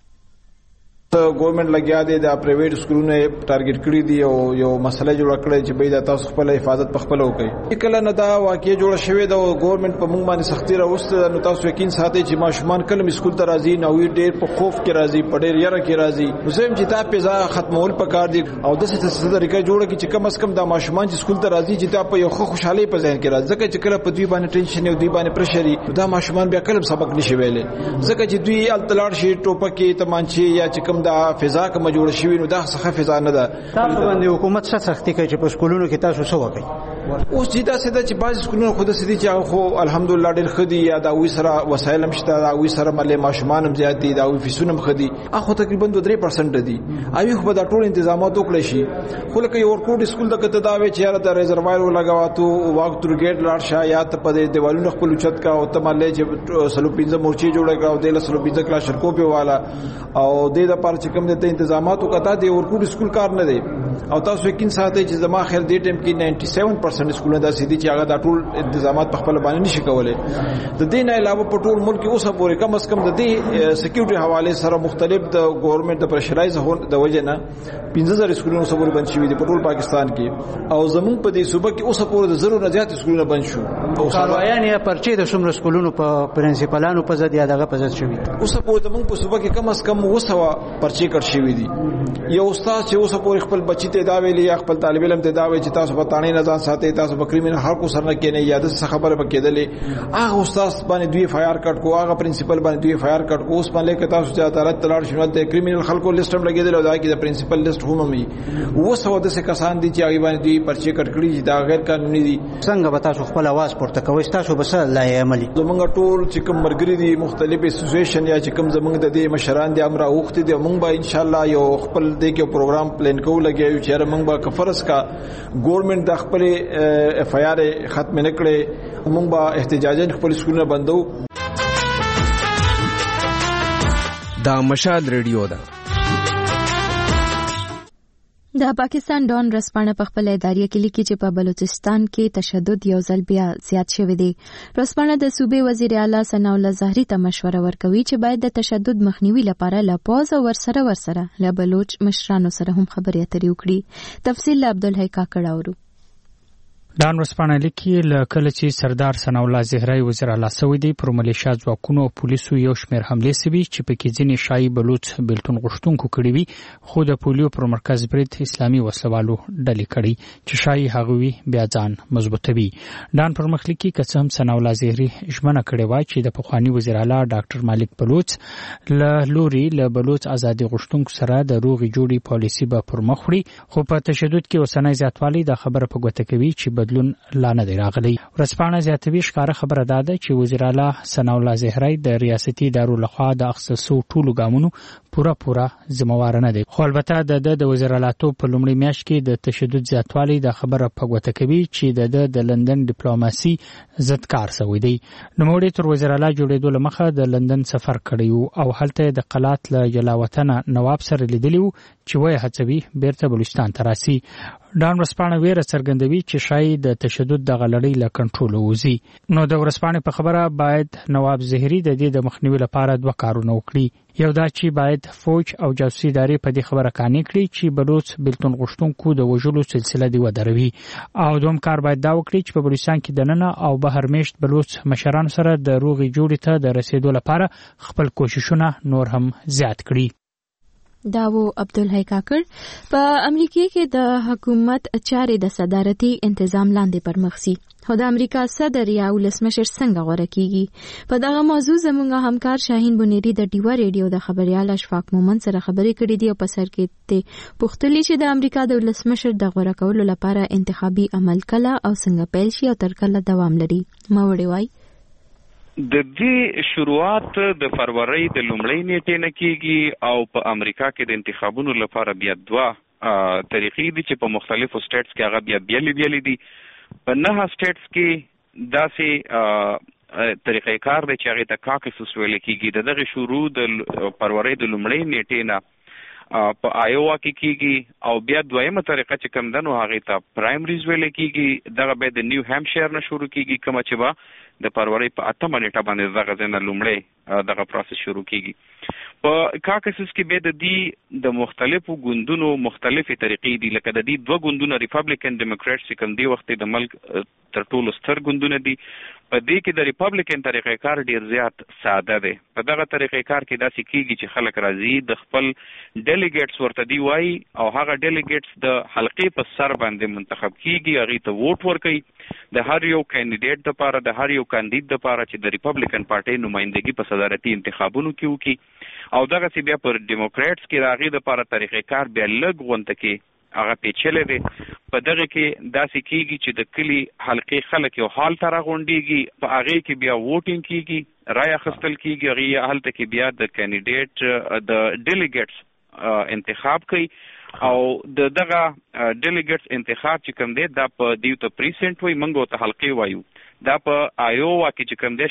[SPEAKER 4] ګورنمنت لګیا دی د پرایویټ سکولونو ټارګټ کړی دی او یو مسله جوړ کړی چې به د تاسو خپل حفاظت په خپل وکړي کله نه دا واقعي جوړ شوې د ګورنمنت په موږ باندې سختي راوسته نو تاسو یقین ساتئ چې ماشومان کله سکول ته راځي نو ډېر په خوف کې راځي په ډېر یره کې راځي زم چې تا په ځا ختمول پکار دي او د څه طریقې جوړ کی چې کم از کم د ماشومان چې سکول ته راځي چې تا په یو خوشحالي په ذهن کې راځي ځکه چې کله په دوی باندې ټینشن او دوی باندې پرشري دا ماشومان بیا کله سبق نشي ویلې ځکه چې دوی التلاړ شي ټوپکې تمانچې یا چې کم دا فضا کوم جوړ شوی نو دا څه فضا نه ده
[SPEAKER 20] تاسو باندې حکومت څه سختي کوي چې په سکولونو کې تاسو څه وکړي
[SPEAKER 4] اوس چې دا سده چې بعض سکولونو خود سدي چې خو الحمدلله ډېر خدي یا دا وی سره وسایل هم شته دا وی سره ملي ماشومان هم زیات دي دا وی فیسونه هم خدي اخو تقریبا 2-3% دي اوی خو دا ټول تنظیمات وکړي شي خو لکه یو ورکوټ سکول د کته دا وی چې را د ریزرویر ولګاواتو واک تر ګیټ لاړ شه یا ته په دیوالونو خپل چت کا او ته ملي چې سلو 15 مورچي جوړ کړو د سلو 15 کلاس شرکو په والا او د لپاره چې کوم د تنظیمات وکړه د ورکوټ سکول کار نه دی او تاسو یقین ساتئ چې زما خیر دې ټیم کې 97% سکولونه د سیدي چې هغه د ټول انتظامات په خپل باندې نشي کولای د دې نه علاوه په ټول ملک کې اوسه پورې کم از کم د دې سکیورټي حواله سره مختلف د ګورنمنت د پرشرایز د وجه نه 15,000 سکولونه سره بند شوي دي په ټول پاکستان کې او زمونږ په دې صوبه کې اوسه پورې د زرو نه زیات سکولونه بند شو
[SPEAKER 20] او کاروایان یا پرچې د څومره سکولونو په پرنسپلانو په ځد یا دغه په ځد شوي
[SPEAKER 4] اوسه پورې د موږ په صوبه کې کم از کم 200 پرچې کړ شوي دي یو استاد چې اوسه پورې خپل بچی ته دا ویلي یا خپل طالب علم ته دا ویل چې تاسو په تانې نه ځان ساتي تاسو په کریمینل حقوق سره نه کېنه یا د خبره پکې دلې هغه استاد باندې دوی فایر کټ کو هغه پرنسپل باندې دوی فایر کټ کو اوس باندې کې تاسو چې عدالت تلاړ شول ته کریمینل خلکو لیست هم لګیدل او دا کې د پرنسپل لیست هم وي وسو د څه کسان دي چې هغه باندې دوی پرچې کټ کړی دا غیر قانوني دي
[SPEAKER 20] څنګه به تاسو خپل आवाज پورته کوئ تاسو بس لای عملی
[SPEAKER 4] زمونږ ټول چې کوم مرګري دي مختلف اسوسییشن یا چې کوم زمونږ د دې مشران دي امر اوخت دي مونږ به ان شاء الله یو خپل دې کې پروګرام پلان کوو لګیو چې مونږ به کفرس کا ګورنمنت د خپل اف آی آر ختم نه کړي مونږ به احتجاجن خپل سکولونه بندو
[SPEAKER 21] دا مشال ریډیو ده
[SPEAKER 1] د پاکستان ډون رسپانه په خپل ادارې کې لیکي چې په بلوچستان کې تشدد یو ځل بیا زیات شوی دی. رسپانه د صوبې وزیر اعلی ثناء الله زهري ته مشوره ورکوي چې باید د تشدد مخنیوي لپاره له پوز او ورسره له بلوچ مشرانو سره هم خبرې اترې وکړي. تفصیل له عبدالحی کاکړ اورو.
[SPEAKER 22] ډان ورسپانه لیکي کله چې سردار ثناء الله زهري وزیر اعلی سوی دی پر ملیشیا ځواکونو او پولیسو یو شمېر حملې سوي چې پکې ځینې شایي بلوچ بیلتون غوښتونکو کړي وي خو د پولیو پر مرکز برید اسلامي وسلوالو ډلې کړي چې شایي هغه وي بیا ځان مضبوطوي. ډان پر مخ لیکي که څه هم ثناء الله زهري ژمنه کړې وای چې د پخوانی وزیر اعلی ډاکټر مالک بلوچ له لوري له بلوچ ازادي غوښتونکو سره د روغې جوړې پالیسي به پر مخ وړي خو په تشدد کې اوسنۍ زیاتوالی د خبره په ګوته کوي چې بدلون لا نه دی راغلی. ورځپاڼه زیاتوي ښکاره خبره دا ده چې وزیر اعلی ثناء الله زهري د ریاستي ادارو لخوا د اخیستو ټولو ګامونو پوره ذمہوار نه دی. خو البته د وزیر اعلیتوب په لومړي میاشت کې د تشدد زیاتوالی د خبره په ګوته کوي چې د لندن ډیپلوماسي ضد کار شوی دی. نوموړي تر وزیر اعلی جوړېدو لمخه د لندن سفر کړی او هلته د قلات له جلاوطنه نواب سره لیدلی و چې وایي هڅوي بیرته بلوچستان ته راسي. ډان ورځپاڼه ویره څرګندوي چې شاید د تشدد د غلړۍ له کنټرول ووځي. نو د ورځپاڼې په خبره باید نواب زهري د دې د مخنیوي لپاره 2 کارونه وکړي. یو دا چې باید فوج او جاسوسي ادارې په دې خبره قانع کړي چې بلوچ بلتون غوښتونکو د وژلو سلسله دی ودروي، او دوم کار باید دا وکړي چې په بلوچستان کې دننه او بهر میشت بلوچ مشرانو سره د روغې جوړې ته د رسیدو لپاره خپل کوششونه نور هم زیات کړي.
[SPEAKER 1] داو عبدالحی کاکړ په امریکا کې د حکومت چارې د صدارتي تنظیم لاندې پرمخسي. خو د امریکا صدر یا ولسمشر څنګه غوړه کیږي؟ په دغه موضوع زموږ همکار شاهین بنيري د ډیوا ریډیو د خبريال اشفاق مومن سره خبرې کړې دي او په سر کې ته پوښتلې چې د امریکا د ولسمشر د غوړه کولو لپاره انتخابي عمل کله او څنګه پیل شي او تر کله دوام لري. ما وړي وای
[SPEAKER 2] د دې شروعات د فروری د لومړۍ نیټې نه کیږي او په امریکا کې د انتخابونو لپاره بیا 2 طریقې دي چې په مختلفو سټیټس کې هغه بیا بیل دي. په 9 سټیټس کې داسې طریقې کار دی چې هغه ته کاکسس ویل کیږي. دغه شروع د فروری د لومړۍ نیټې نه په آیووا کې کیږي او بیا دویمه طریقه چې کوم دنو هغه ته پرایمریز ویل کیږي. دغه به د نیو هامشایر نه شروع کیږي کوم چې با د فروری په 8 نیټه باندې دغه ځنه لومړی دغه پروسس شروع کیږي. په کاکسس کې به د دې د مختلفو ګوندونو مختلفې طریقې دي، لکه د دې 2 ګوندونه ریپبلیکن ډیموکریټس چې کوم دی وخت د ملک تر ټولو ستر ګوندونه دي. په دې کې د ریپبلیکن طریقې کار ډیر زیات ساده دی. په دغه طریقې کار کې داسې کیږي چې خلک راځي د خپل ډیلیګیټس ورته دی وایي او هغه ډیلیګیټس د حلقې په سر باندې منتخب کیږي، هغه ته ووټ ورکوي. د هر یو کینډیډیټ لپاره د هر یو کاندید لپاره چې د ریپبلیکن پارټي نمائندګي په صدارتي انتخابونو کې وکړي او دغه سی بیا پر ډیموکریټس کې راغی د لپاره طریقې کار بیا لږ غونډه کې هغه پیچلې دی. په دغه کې داسې کیږي چې د کلی حلقې خلک یو حال ته راغونډيږي، په هغه کې بیا ووټینګ کیږي، رای اخیستل کیږي، هغه هلته کې بیا د کینډیډیټ د ډیلیګیټس انتخاب کوي او دغه ډیلیګیټس انتخاب چې کوم دی دا په دیو ته پریسنټ وای منګو ته حلقې وایو. دا په آیووا کې چې کوم دی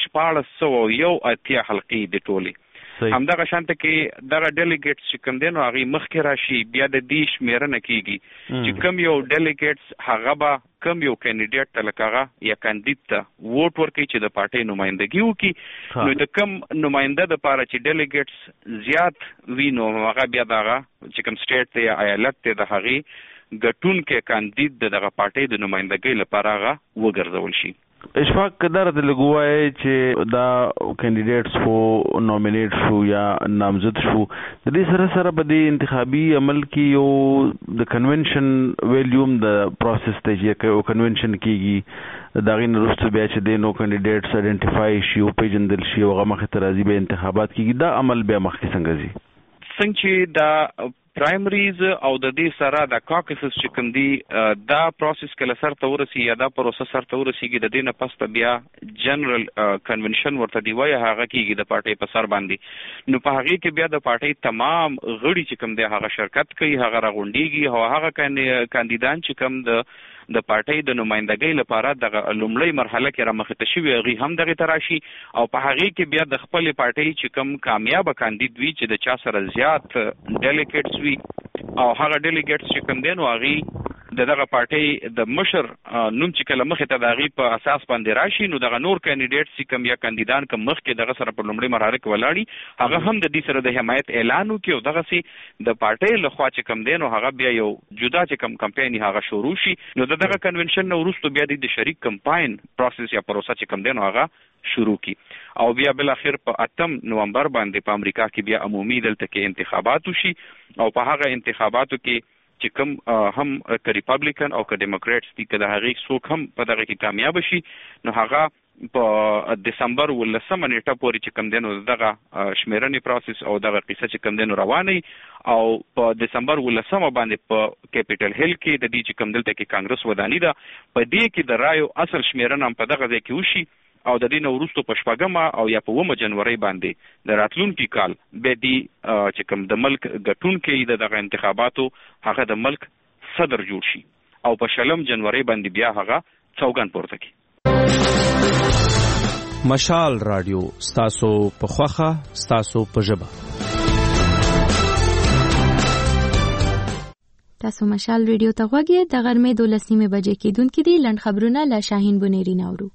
[SPEAKER 2] 1401 حلقې دی ټولي. همدغه شانته کې دغه ډیلیګیټس چې کوم دی نو هغه مخکې راشي بیا د دې شمیرنه کیږي چې کوم یو ډیلیګیټس هغه به کوم یو کینډیډیټ ته لکه یا کاندید ته ووټ ورکړي چې د پارټي نمائندګي وکړي. نو د کوم نماینده د پاره چې ډیلیګیټس زیات وي نو هغه بیا دغه چې کوم سټیټ ته یا ایالت ته د هغه ګټون کې کاندید دغه پارټي د نمائندګۍ لپاره هغه وګرځول شي.
[SPEAKER 7] اشفاق قدر د لګوای چې دا کینډیډیټس خو نومینیټ شو یا نامزد شو، د دې سره په دې انتخابي عمل کې یو د کنونشن ویلیوم د پروسس ته چې کنونشن کیږي دا غین وروسته بیا چې د نو کینډیډیټس آیډنټیفای شي او پیژندل شي او هغه مخ ته راځي به انتخابات کیږي. دا عمل بیا مخکې څنګه ځي؟
[SPEAKER 2] څنګه چې دا پرایمریز او د دې سره د کاکسس چې کوم دی دا پروسس کله سر ته ورسي یا دا پروسس سر ته ورسیږي د دې نه پس بیا جنرال کنونشن ورته دی وایي هغه کیږي د پارټي په سر باندې. نو په هغه کې بیا د پارټي تمام غړي چې کوم دی هغه شرکت کوي، هغه راغونډيږي او هغه کاندیدان چې کوم د پارټي د نمائندګۍ لپاره د لومړی مرحله کې رامخته شوی هغه هم دغه تراشي او په هغه کې بیا د خپل پارټي چې کوم کامیاب کاندید وي چې د چا سره زیات ډیلیګیټس وي او هغه ډیلیګیټس چې کوم دین او هغه دغه پارټي د مشر نوم چې کله مخه ته دغه په اساس باندې راشي نو دغه نور کینډیډیټس چې کوم یا کاندیدان کوم مخ کې دغه سره په لومړی مرحله کې ولاړی هغه هم د دې سره د حمایت اعلان وکړي او دغه سي د پارټي لخوا چې کوم دین او هغه بیا یو جدا چې کوم کمپاین هغه شروع شي. نو دغه کنونشن نو وروسته بیا د شریک کمپاین پروسس یا پروسه چې کوم دین هغه شروع کی او بیا بل اخر په 8 نومبر باندې په امریکا کې بیا عمومي دلته کې انتخابات وشي او په هغه انتخاباتو کې چې کوم هم که ریپبلیکن او که ډیموکریټس دي که د هغې څوک هم په دغه کې کامیاب شي نو هغه په دسمبر 19 نیټه پورې چې کوم دینو دغه شمیرنې پروسس او دغه قصه چې کوم دینو رواني او په دسمبر 19 باندې په کیپټل هیل کې د دې چې کوم دلته کې کانګرس ودانی ده په دې کې د رایو اصل شمیرنه په دغه ځای کې وشي او د دې نو وروسته په 14 او یا په 9 جنوري باندې د راتلونکي کال به دي چې کوم د ملک ګټونکو دغه انتخاباتو هغه د ملک صدر جوړ شي او په 20 جنوري باندې بیا هغه څوګان پورته کی.
[SPEAKER 21] مشال رادیو ستاسو په خوخه ستاسو په ژبه.
[SPEAKER 1] تاسو مشال ریډیو ته غوږی د غرمې 12 بجې کېدونکې دي. لنډ خبرونه له شاهین بنيري نورو.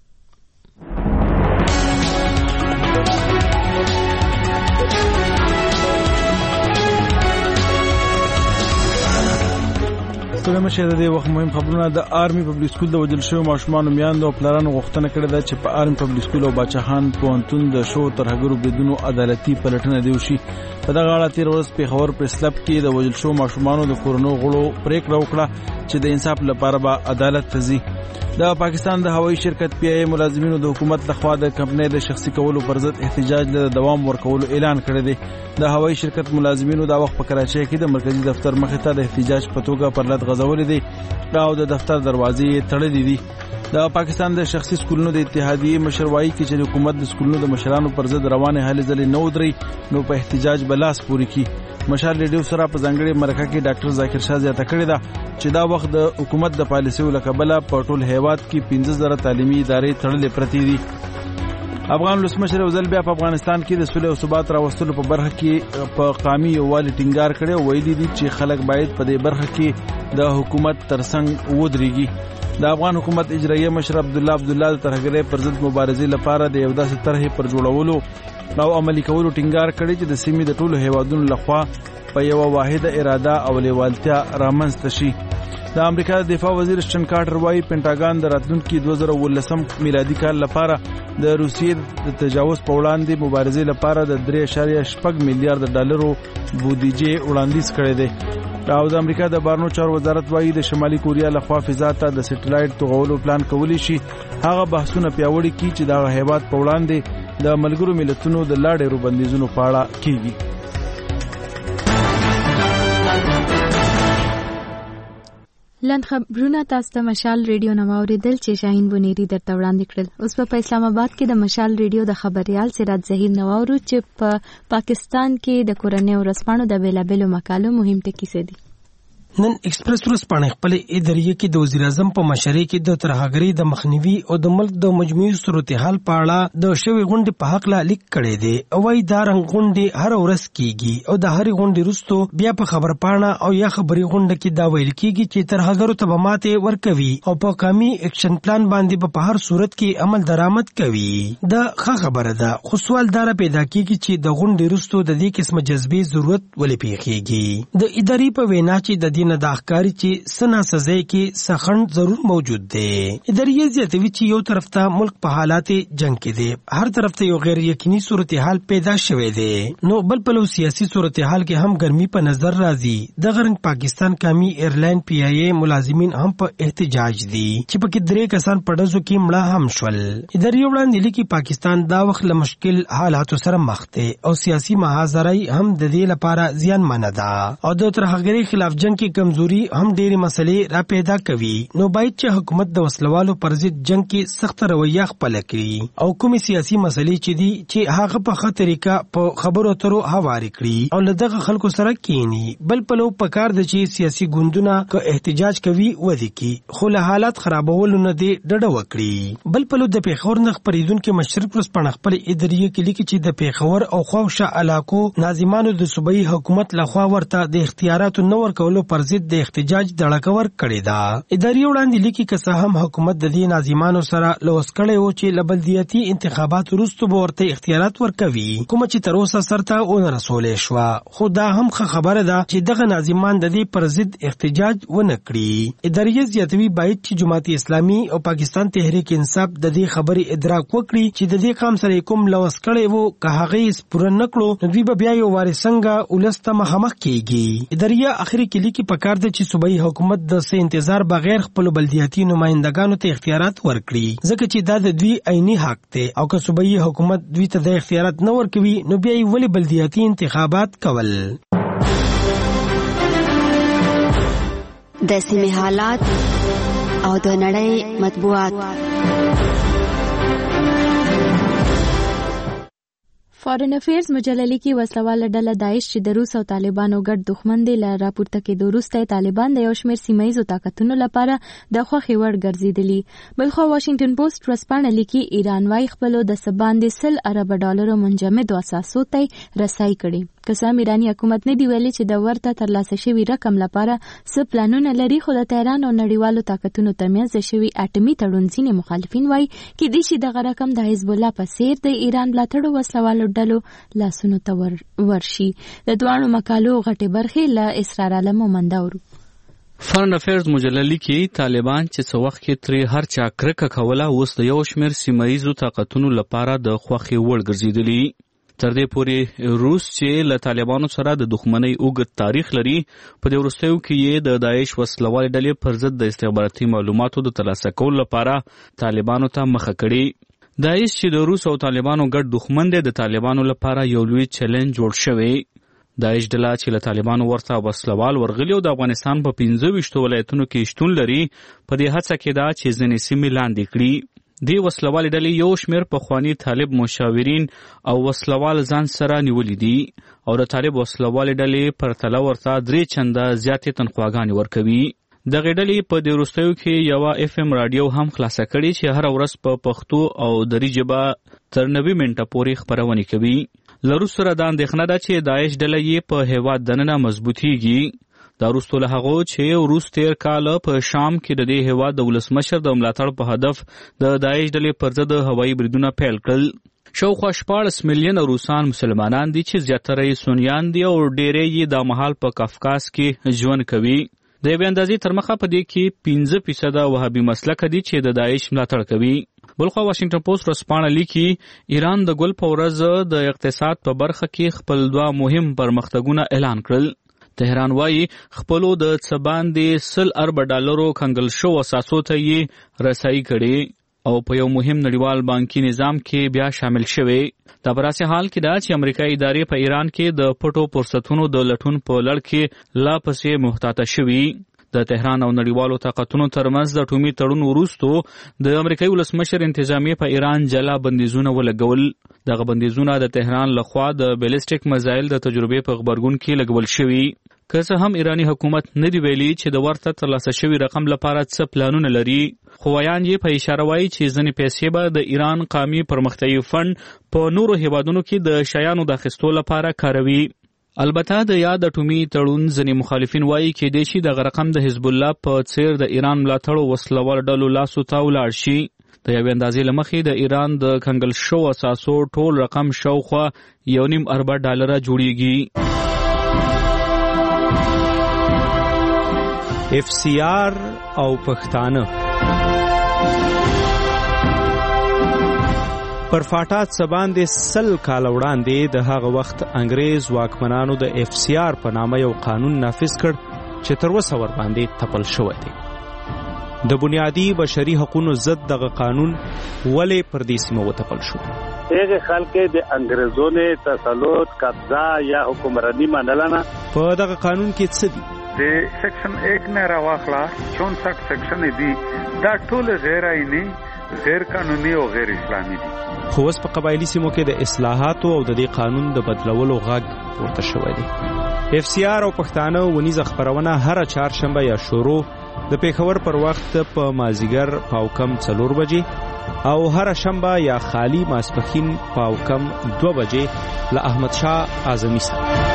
[SPEAKER 3] ستړي مشه د دې وخت مهم خبرونه. د آرمي پبلک سکول د وجل شوی ماشومان میاندو او پلارانو غوښتنه کړې ده چې په آرمي پبلک سکول او باچاخان پوهنتون د شو ترهګرو بدون عدالتي پلټنه دی وشي. په دغه اړه تیر ورځ پیښور پریس کلب کې د وجل شو ماشومانو د کورونو غړو پریکړه وکړه چې د انصاف لپاره به عدالت تزي. د پاکستان د هوایي شرکت پی ای ملازمینو د حکومت لخوا د کمپنۍ د شخصي کولو پر ضد احتجاج له دوام ورکولو اعلان کړی دی. د هوایي شرکت ملازمینو دا وخت په کراچۍ کې د مرکزی دفتر مخې ته د احتجاج په توګه پر لټ غځولې دي او د دفتر دروازې تړلې دي. د پاکستان د شخصي سکولونو د اتحادیې مشروعي کې چې حکومت د سکولونو د مشرانو پر ضد روانه هلې ځلې نو درې نو په احتجاج بلاس پوری کی. مشال ریډیو سره په ځنګړې مرکه کې ډاکټر ذاکر شاه زیاته کړې ده چې دا وخت د حکومت د پالیسیو لکبله په ټول هیواد کې 15000 تعلیمي ادارې تړلې پرتې دي. افغان ولسمشر وزل بیا په افغانستان کې د صلح او ثبات راوستلو په برخه کې په قومي یووالي ټینګار کړي او ویلي دي چې خلک باید په دې برخه کې د حکومت ترڅنګ ودرېږي. د افغان حکومت اجرایي مشر عبدالله د ترهګرۍ پر ضد مبارزې لپاره د یو داسې طرحې پر جوړولو او عملي کولو ټینګار کړي چې د سیمې د ټولو هیوادونو لخوا په یو واحده اراده او لیوالتیا رامنځته شي. د امریکا د دفاع وزیر شن کارټر وايي پینټاګان د راتلونکي 2019 میلادي کال لپاره د روسیې د تجاوز په وړاندې مبارزې لپاره د 3.8 میلیارډ ډالرو بودیجه وړاندیز کړی دی. او د امریکا د بهرنیو چارو وزارت وايي د شمالي کوریا لخوا فضا ته د سټلایټ توغولو پلان کولی شي هغه بحثونه پیاوړي کړي چې د هیواد په وړاندې د ملګرو ملتونو د لاډېرو بندیزونو په اړه کیږي.
[SPEAKER 1] لند خبرونه تاسو ته مشال ریډیو نو اوریدل چې شاهین بنيري درته وړاندې کړل. اوس په اسلام آباد کې د مشال ریډیو د خبريال سراج ظهیر نو اورو چې په پاکستان کې د کورنۍ ورسپانو د بیلابلو مقالو مهم ټکي څه دي.
[SPEAKER 8] نن ایکسپریس ورځپاڼه خپل ادارې کې د وزیر اعظم په مشرۍ کې د ترهګرۍ د مخنیوي او د ملک د مجموعي صورتحال په اړه د شوی غونډې په حق لا لیک کړی دی. او وايي دا رنګ غونډې هر ورځ کیږي او د هرې غونډې وروسته بیا په خبرپاڼه او یا خبري غونډه کې دا ویل کیږي چې ترهګرو ته به ماتې ورکوي او په قومي اکشن پلان باندې په هر صورت کې عمل درآمد کوي. د ښه خبره ده خو سوال دا پیدا کیږي چې د غونډې وروسته د دې قسمه جذبې ضرورت ولې پیښیږي. د ادارې په وینا چې د دین د احکاری چې سنا سزای کې سخن ضرور موجود دی. ادارې زیاتوي چې یو طرف ته ملک په حالات جنگ کې دی هر طرف ته یو غیر یقیني صورتحال پیدا شوی دی نو بل په سیاسي صورتحال کې هم ګرمي په نظر راځي. د غرنګ پاکستان قومي ایرلاین پی ای ای ملازمین هم په احتجاج دي چې پکې 3 کسان په ډزو کې مړه هم شول. ادارې وړاندې لیکي پاکستان دا وخت له مشکل حالاتو سره مخ دی او سیاسي محاذري هم د دې لپاره زیانمنه ده او د ترهګرۍ خلاف جنگ کې کمزوري هم ډېری مسلې را پیدا کوي. نو باید چې حکومت د وسلوالو پر ضد جنگ کې سخت رویه خپل کړي او کومې سیاسي مسلې چې دي چې هغه په ښه طریقه په خبرو اترو هواري کړي او له دغه خلکو سره کینی. بل په لو پکار د چې سیاسي ګوندونه که احتجاج کوي ودی کی خو له حالات خرابولو نه دی ډډه وکړي. بل په لو د پیښور نه خبرېدونکو مشرق ورځپاڼه خپل ادارې کې لیکي چې د پیښور او خوښه علاقو ناظمانو د صوبایي حکومت لخوا ورته د اختیاراتو نور کولو پر ضد د احتجاج دړکور کړی دا. ادارې وړاندې لیکي که څه هم حکومت د دې ناظمانو سره لوس کړی و چې لبلدیاتي انتخابات وروسته به ورته اختیارات ورکوي کوم چې تر اوسه سرته ونه رسولې شوه. خو دا هم ښه خبره ده چې دغه ناظمان د دې پر ضد احتجاج ونه کړي. ادارې زیاتوي باید چې جماعت اسلامي او پاکستان تحریک انصاف د دې خبرې ادراک وکړي چې د دې قام سره کوم لوس کړی وو که هغه یې پوره نه کړو نو دوی به بیا یو وارې څنګه ولس ته مخامخ کیږي. ادارې اخري کې لیکي پکار ده چې صوبایي حکومت د سه انتظار بغیر خپل بلدیاتي نمائندګانو ته اختیارات ورکړي، ځکه چې دا د دوی عیني حق دی، او که صوبایي حکومت دوی ته د اختیارات نه ورکوي نو بیا یې ولې بلدیاتي انتخابات کول.
[SPEAKER 11] د سیمې حالات او د نړۍ مطبوعات.
[SPEAKER 1] فارن افیرز مجله لیکي وسلواله ډله داعش چې د روس او طالبانو ګډ دښمن دی له راپورته کېدو وروسته طالبان د یو شمېر سیمهییزو طاقتونو لپاره د خوښې وړ ګرځېدلي. بلخوا واشنګټن پوسټ ورځپاڼه لیکي ایران وايي خپلو د څه باندې 100 ارب ډالرو منجمدو اساسو ته رسایي کړې. که څه هم ایراني حکومت نه دی ویلي چې د ورته ترلاسه شوي رقم لپاره څه پلانونه لري، خو د تهران او نړیوالو طاقتونو ترمنځ د شوي اټومي تړون ځینې مخالفین وایي کېدای شي دغه رقم د حزب الله په څېر د ایران ملاتړو وسلوالو ډلو لاسونو ته ورشي. د دواړو مقالو غټې برخې له اسرار عالم مومند اورو.
[SPEAKER 12] فارن افیرز مجله لیکي طالبان چې څه وخت کې ترې هر چا کرکه کوله اوس د یو شمېر سیمهییزو طاقتونو لپاره د خوښې وړ ګرځېدلي. تر دې پورې روس چې له طالبانو سره د دښمنۍ اوږد تاریخ لري، په دې وروستیو کې یې د داعش وسلوالې ډلې پر ضد د استخباراتي معلوماتو د ترلاسه کولو لپاره طالبانو ته مخه کړې. داعش چې د روس او طالبانو ګډ دښمن دی، د طالبانو لپاره یو لوی چیلنج جوړ شوی. داعش ډله چې له طالبانو ورته وسلوال ورغلي او د افغانستان په 25 ولایتونو کې شتون لري، په دې هڅه کې ده چې ځینې سیمې لاندې کړي. دې وسلوالې ډلې یو شمېر پخواني طالب مشاورین او وسلوال ځان سره نیولي دي او د طالب وسلوالې ډلې پرتله ورته 3 چنده زیاتې تنخواګانې ورکوي. دغې ډلې په دې وروستیو کې یوه FM راډیو هم خلاصه کړې چې هره ورځ په پښتو او دري ژبه تر 90 منټه پورې خپرونې کوي. له روس سره دا اندېښنه ده چې داعش ډله یې په هېواد دننه مضبوطیږي. دا وروسته له هغو چې روس تیر کال په شام کې د دې هېواد د ولسمشر د ملاتړ په هدف د داعش ډلې پر ضد هوایي بریدونه پیل کړل. شاوخوا 14 میلیونه روسان مسلمانان دي چې زیاتره یې سنیان دي او ډېری یې دا مهال په کافکاس کې ژوند کوي. د یوې اندازې تر مخه په دې کې 15% وهابي مسلکه دي چې د داعش ملاتړ کوي. بلخوا واشنګټن پوسټ ورځپاڼه لیکي ایران د ګل په ورځ د اقتصاد په برخه کې خپل 2 مهم پرمختګونه اعلان کړل. تهران وايي خپلو د څه باندې 100 ارب ډالرو کنګل شو اساسو ته یې رسایي کړې او په یو مهم نړیوال بانکي نظام کې بیا شامل شوی. دا په داسې حال کې ده چې امریکایي ادارې په ایران کې د پټو فرصتونو د لټون په لړ کې لا پسې محتاطه شوي. د تهران او نړیوالو طاقتونو ترمنځ د اټومي تړون وروسته د امریکایي ولسمشر انتظامیه په ایران جلا بندیزونه ولګول. دغه بندیزونه د تهران لخوا د بیلسټیک میزایل د تجربې په غبرګون کې لګول شوي. که څه هم ایرانی حکومت نه دی ویلي چې د ورته ترلاسه شوي رقم لپاره څه پلانونه لري، خو ویان یې په اشاره وایي چې ځینې پیسې به د ایران قومي پرمختیایي فنډ په نورو هیوادونو کې د شیانو د اخیستو لپاره کاروي. البته د یاد اټومي تړون ځینې مخالفین وایي کېدای شي دغه رقم د حزب الله په څیر د ایران ملاتړو وسلوال ډلو لاسو ته ولاړ شي. د یوې اندازې له مخې د ایران د کنګل شو اساسو ټول رقم شاوخوا 1.5 ارب ډالره جوړیږي.
[SPEAKER 21] FCR او پښتانه پر فاټات سباندې 100 کال وړاندې د هغه وخت انګريز واکمنانو د FCR په نامه یو قانون نافذ کړ چې تر اوسه ور باندې تپل شوی دی. د بنیادی بشري حقوقو ضد دغه قانون ولې پر دې سیمه وتپل شو؟
[SPEAKER 23] هغه خلک د انګريزو نه تسلط قبضه یا حکمرانی منلنه.
[SPEAKER 21] په دغه قانون کې څه دي؟
[SPEAKER 24] د سیکشن 1 نه راواخلا 64 سیکشن دي، دا ټول غیر آئینی، غیر قانوني او غیر اسلامي دي.
[SPEAKER 21] خو اوس په قبایلی سیمو کې د اصلاحاتو او د دې قانون د بدلولو غږ پورته شوی دی. FCR او پښتانه ونیزه خبرونه هر چهارشنبه یا شروع د پیښور پر وخت په مازیګر پاوکم 4 بجې او هر شنبه یا خالی ماسپخین پاوکم 2 بجې له احمد شاه اعظمي سره.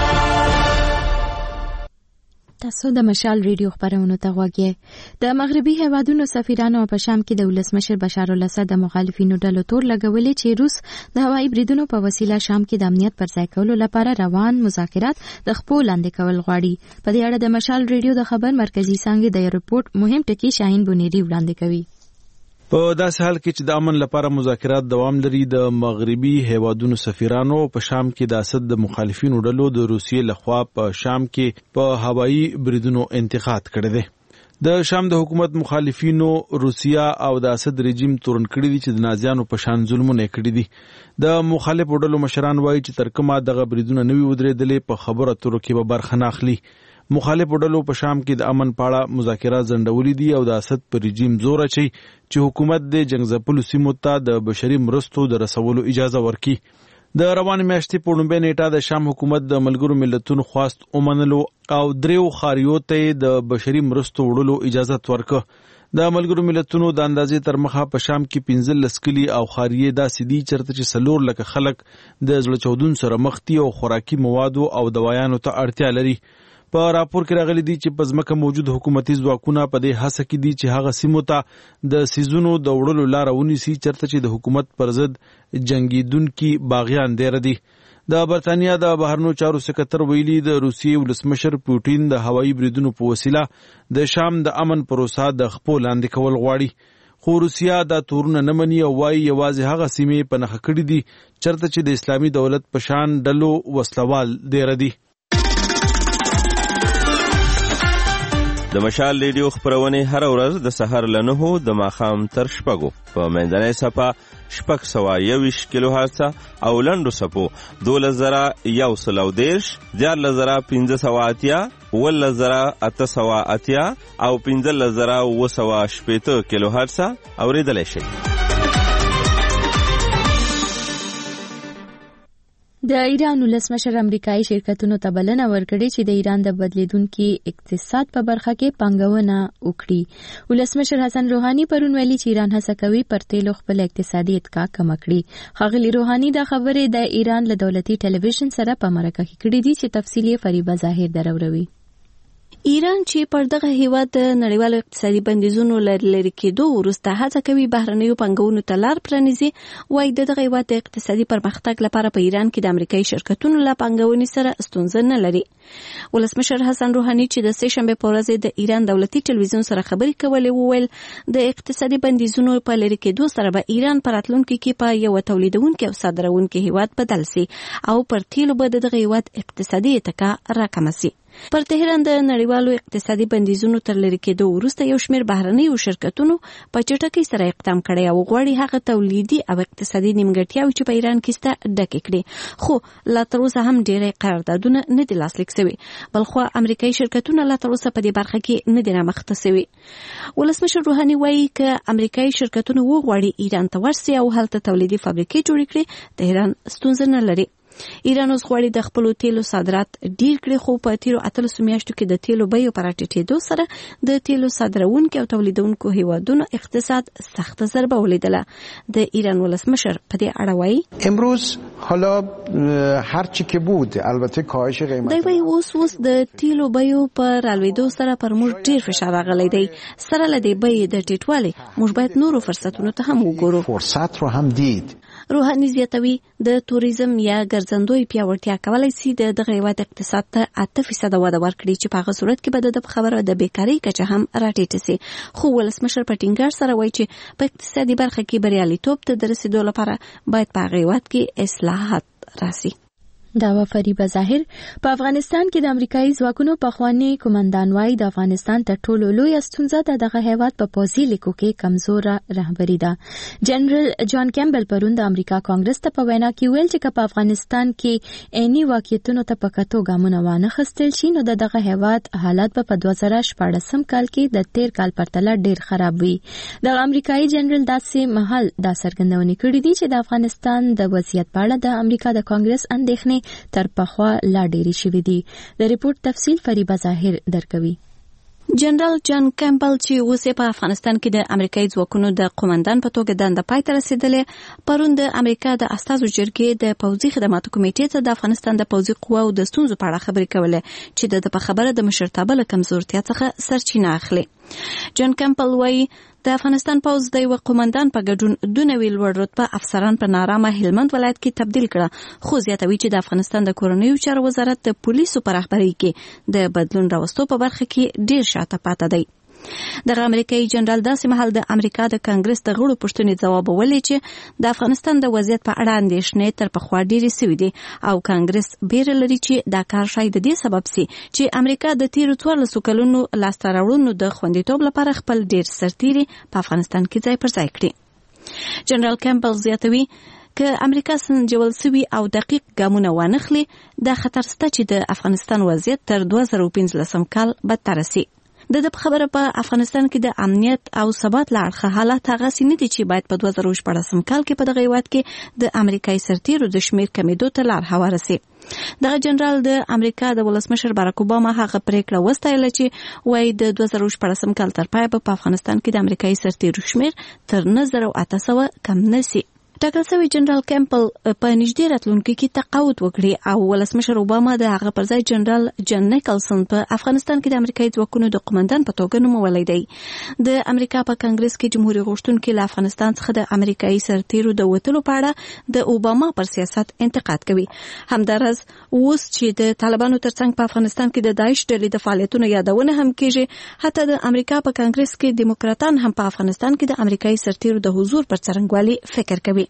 [SPEAKER 1] تاسو د مشال ریډیو خبرونو ته غوږی. د مغربي هیوادونو سفیرانو په شام کې د ولسمشر بشار الاسد د مخالفینو ډلو تور لګولې چې روس د هوایي بریدونو په وسیله شام کې د امنیت پر ځای کولو لپاره روان مذاکرات د خپو لاندې کول غواړي. په دې اړه د مشال ریډیو د خبر مرکزی څانګې د رپورټ مهم ټکی شاهین بنيري وړاندې کوي.
[SPEAKER 3] په داسې حال کې چې د امن لپاره مذاکرات دوام لري، د مغربي هیوادونو سفیرانو په شام کې د اسد د مخالفینو ډلو د روسیې لخوا په شام کې په هوایي بریدونو انتقاد کړی دی. د شام د حکومت مخالفینو روسیا او د اسد رژیم تورن کړی دي چې د نازیانو په شان ظلمونه کړی دي. د مخالفو ډلو مشران وایي چې تر کومه دغه بریدونه نوي ودرېدلې په خبره اترو کې به برخه نه اخلي. مخالفو ډلو په شام کې د امن پاړه مذاکرات ځنډولې دي او د اسد پر رژیم زور اچي چې حکومت د جنگ ځپلو سیمو ته د بشري مرستو د رسولو اجازه ورکړي. د روانې میاشتې په لومړۍ نیټه د شام حکومت د ملګرو ملتونو خواست ومنلو او 3 خاریو ته د بشري مرستو وړلو اجازه ورکړه. د ملګرو ملتونو د اندازې تر مخه په شام کې 15 کلی او خاریې داسې دي چېرته چې 4 لکه خلک د زړه چاودون سره مخ دي او خوراکي موادو او دوايانو ته اړتیا لري. په راپور کې راغلي دي چې په ځمکه موجود حکومتي ځواکونه په دې هڅه کې دي چې هغه سیمو ته د سیزونو د وړلو لاره ونیسي چېرته چې د حکومت پر ضد جنګیدونکي باغیان ډېر دي. د برتانیا د بهرنیو چارو سکرټر ویلي د روسیې ولسمشر پوټین د هوایي بریدونو په وسیله د شام د امن پروسه د خپو لاندې کول غواړي، خو روسیا دا تورونه نه مني او وایي یوازې هغه سیمې په نښه کړي دي چېرته چې د اسلامي دولت په شان ډلو وسلوال ډېر دي.
[SPEAKER 5] د مشال ریډیو خبرونه هر ورځ د سحر له 9 د ماښام تر 6 په منځنۍ صفه 621 کیلو هرتز او لنډو صفو 2110 14580 11880 او 15980 کیلو هرتز اوریدل شي.
[SPEAKER 1] د ایران ولسمشر امریکایي شرکتونو ته بلنه ورکړې چې د ایران د بدلیدونکي اقتصاد په برخه کې پانګونه وکړي. ولسمشر حسن روحاني پرون ویلي چې ایران هڅه کوي پر تیلو خپل اقتصادي اتکا کم کړي. ښاغلي روحاني دا خبرې د ایران له دولتي ټلویزیون سره په مرکه کې کړې دي چې تفصیل یې فریبه ظاهر دروروي.
[SPEAKER 9] ایران چې پر دغه هیواد د نړیوالو اقتصادي بندیزونو لري کېدو وروسته هڅه کوي بهرنیو پانګونو ته لار پرانیزي، وایي دغه هیواد د اقتصادي پرمختګ لپاره په ایران کې د امریکایي شرکتونو له پانګونې سره ستونزه نه لري. ولسمشر حسن روحاني چې د سه شنبې په ورځ د ایران دولتي ټلویزیون سره خبرې کولې وویل د اقتصادي بندیزونو په لري کېدو سره به ایران په راتلونکي کې په یو تولیدونکي او صادرونکي هیواد بدل سي او پر تیلو به دغه هیواد اقتصادي اتکا راکمه سي. پر تهران د نړیوالو اقتصادي بندیزونو تر لري کېدو وروسته یو شمېر بهرنیو شرکتونو په چټکۍ سره اقدام کړی او غواړي هغه تولیدي او اقتصادي نیمګړتیاوې چې په ایران کې شته ډکې کړي، خو لا تر اوسه هم ډېری قراردادونه نه دي لاسلیک شوي، بلخوا امریکایي شرکتونه لا تر اوسه په دې برخه کې نه دي رامخته شوي. ولسمشر روحاني وایي که امریکایي شرکتونه وغواړي ایران ته ورسي او هلته تولیدي فابریکې جوړې کړي، تهران ستونزه نه لري. ایران اوس غواړي د خپلو تیلو صادرات ډیر کړي، خو په تیرو 18 میاشتو کې د تیلو بیو په راټیټېدو سره د تیلو صادرونکو او تولیدونکو هیوادونو اقتصاد سخت ضربه ولیدله. د ایران ولسمشر په دې اړه وایي
[SPEAKER 13] امروز حالا هر چی که بود البته کاهش قیمت
[SPEAKER 9] دی، وایي اوس د تیلو بیو په رالوېدو سره پر موږ ډیر فشار راغلی دی. سره له دې بیې د ټیټوالي موږ باید نورو فرصتونو ته هم وګورو.
[SPEAKER 13] فرصت رو هم دید.
[SPEAKER 9] روحاني زیاتوي د توریزم یا ګرځندوی پیاوړتیا کولای شي د دغه هیواد اقتصاد ته 8% وده ورکړي چې په هغه صورت کې به د خبره د بیکارۍ کچه هم راټیټه شي. خو ولسمشر په ټینګار سره وایي چې په اقتصادي برخه کې بریالیتوب ته د رسیدو لپاره باید په هغه هیواد کې اصلاحات راسي.
[SPEAKER 1] دا و فریبه ظاهر. په افغانستان کې د امریکایي ځواکونو پخوانی قومندان وایي د افغانستان تر ټولو لوی ستونزه د دغه هیواد په پوځي لیکو کې کمزوره رهبري ده. جنرال جان کیمبل پرون د امریکا کانګرس ته په وینا کې ویل چې په افغانستان کې عیني واقعیتونو ته په کتو ګامونه وانه خستل شي نو دغه هیواد حالات په 2014 کال کې د 13 کال پرتله ډیر خراب وي. د امریکایي جنرال داسې محل دا څرګندونه کړې دي چې د افغانستان د وضعیت په اړه د امریکا د کانګرس اندېښنې تر پخوا لا ډېری شوې دي. د ریپورت تفصیل فریبه ظاهر درکوي.
[SPEAKER 9] جنرال جان کیمبل چې اوس په افغانستان کې د امریکایي ځواکونو د قومندان په توګه دنده پای ته رسیدلې، پرون د امریکا د استازو جرګې د پوځي خدماتو کمیټې ته د افغانستان د پوځي قواو د ستونزو په اړه خبرې کولې چې د په خبره د مشرتابه له کمزورتیا څخه سرچینه اخلي. جان کیمبل وایي د افغانستان پوځ د یو قومندان په ګډون 2 لوړ رتبه افسران په نارامه هلمند ولایت کې تبدیل کړه، خو زیاتوي چې د افغانستان د کورنیو چارو وزارت د پولیسو په رهبرۍ کې د بدلون راوستو په برخه کې ډیر شاته پاتې دی. دغه امریکایي جنرال داسې مهال د امریکا د کانګرس د غړو پوښتنې ځوابولې چې د افغانستان د وضعیت په اړه اندېښنې تر پخوا ډېرې سوي دي او کانګرس بیره لري چې دا کار شاید د دې سبب سي چې امریکا د تیرو 14 کلونو لاسته راوړنو د خوندیتوب لپاره خپل ډېر سرتیري په افغانستان کې ځای پر ځای کړي. جنرال کیمپل زیاتوي که امریکا سنجول سوي او دقیق ګامونه وانخلي دا خطر شته چې د افغانستان وضعیت تر 2015 کال بدتر سي. د خبره په افغانستان کې د امنیت او ثبات لاړخه حالات هغه سي نه دي چې باید په 2014 کال کې په دغه هیواد کې د امریکایي سرتیرو د شمیر کمیدو ته لار هواره سي. دغه جنرال د امریکا د ولسمشر باراک اوباما هغه پریکړه وستایله چې وایي د 2014 کال تر پایه په افغانستان کې د امریکایي سرتیرو شمیر تر 9800 کم نشي. ټاکل شوی جنرال کیمپل په نږدې راتلونکي کې تقاعد وکړي او ولسمشر اوباما د هغه پر ځای جنرال جن نیکلسن په افغانستان کې د امریکایي ځواکونو د قومندان په توګه نومولی دی. د امریکا په کانګرس کې جمهوریت غوښتونکي له افغانستان څخه د امریکایي سرتیرو د وتلو په اړه د اوباما پر سیاست انتقاد کوي. همدارس اوس چې د طالبانو ترڅنګ په افغانستان کې د داعش ډلې د فعالیتونو یادونه هم کیږي، حتی د امریکا په کانګرس کې دیموکراتان هم په افغانستان کې د امریکایي سرتیرو د حضور پر څرنګوالي فکر کوي.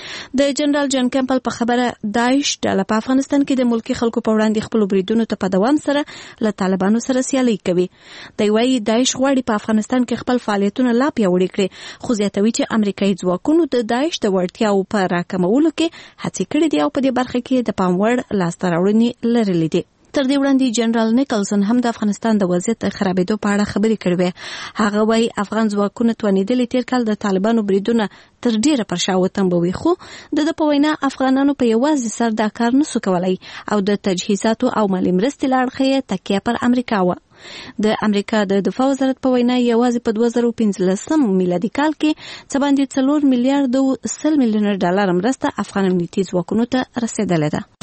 [SPEAKER 9] د جنرال جان کیمپل په خبره داعش ډله په افغانستان کې د ملکی خلکو په وړاندې خپل بریدونو ته په دوام سره له طالبانو سره سیالي کوي. دی وايي داعش غواړي په افغانستان کې خپل فعالیتونه لا پیاوړي کړي، خو زیاتوي چې امریکایي ځواکونو د داعش د وړتیاو په راکمولو کې هڅې کړې دي او په دې برخه کې د پام وړ لاسته راوړنې لرلې دي. تر دې وړاندې جنرال نیکلسن هم د افغانستان د وضعیت خرابېدو په اړه خبرې کړې وې. هغه وايي افغان ځواکونه توانېدلي تیر کال د طالبانو بریدونه تر ډیره پر شا وتنبوي، خو د په وینا افغانانو په یوازې سر دا کار نسو کولای او د تجهیزاتو او مالي مرستې له اړخه تکیه پر امریکا و. د امریکا د دفاع وزارت په وینا یوازې په 2015 میلادي کال کې څه باندې 4 میلیارډ 100 میلیون ډالر مرسته افغان امنیتي ځواکونو ته رسیدلې ده.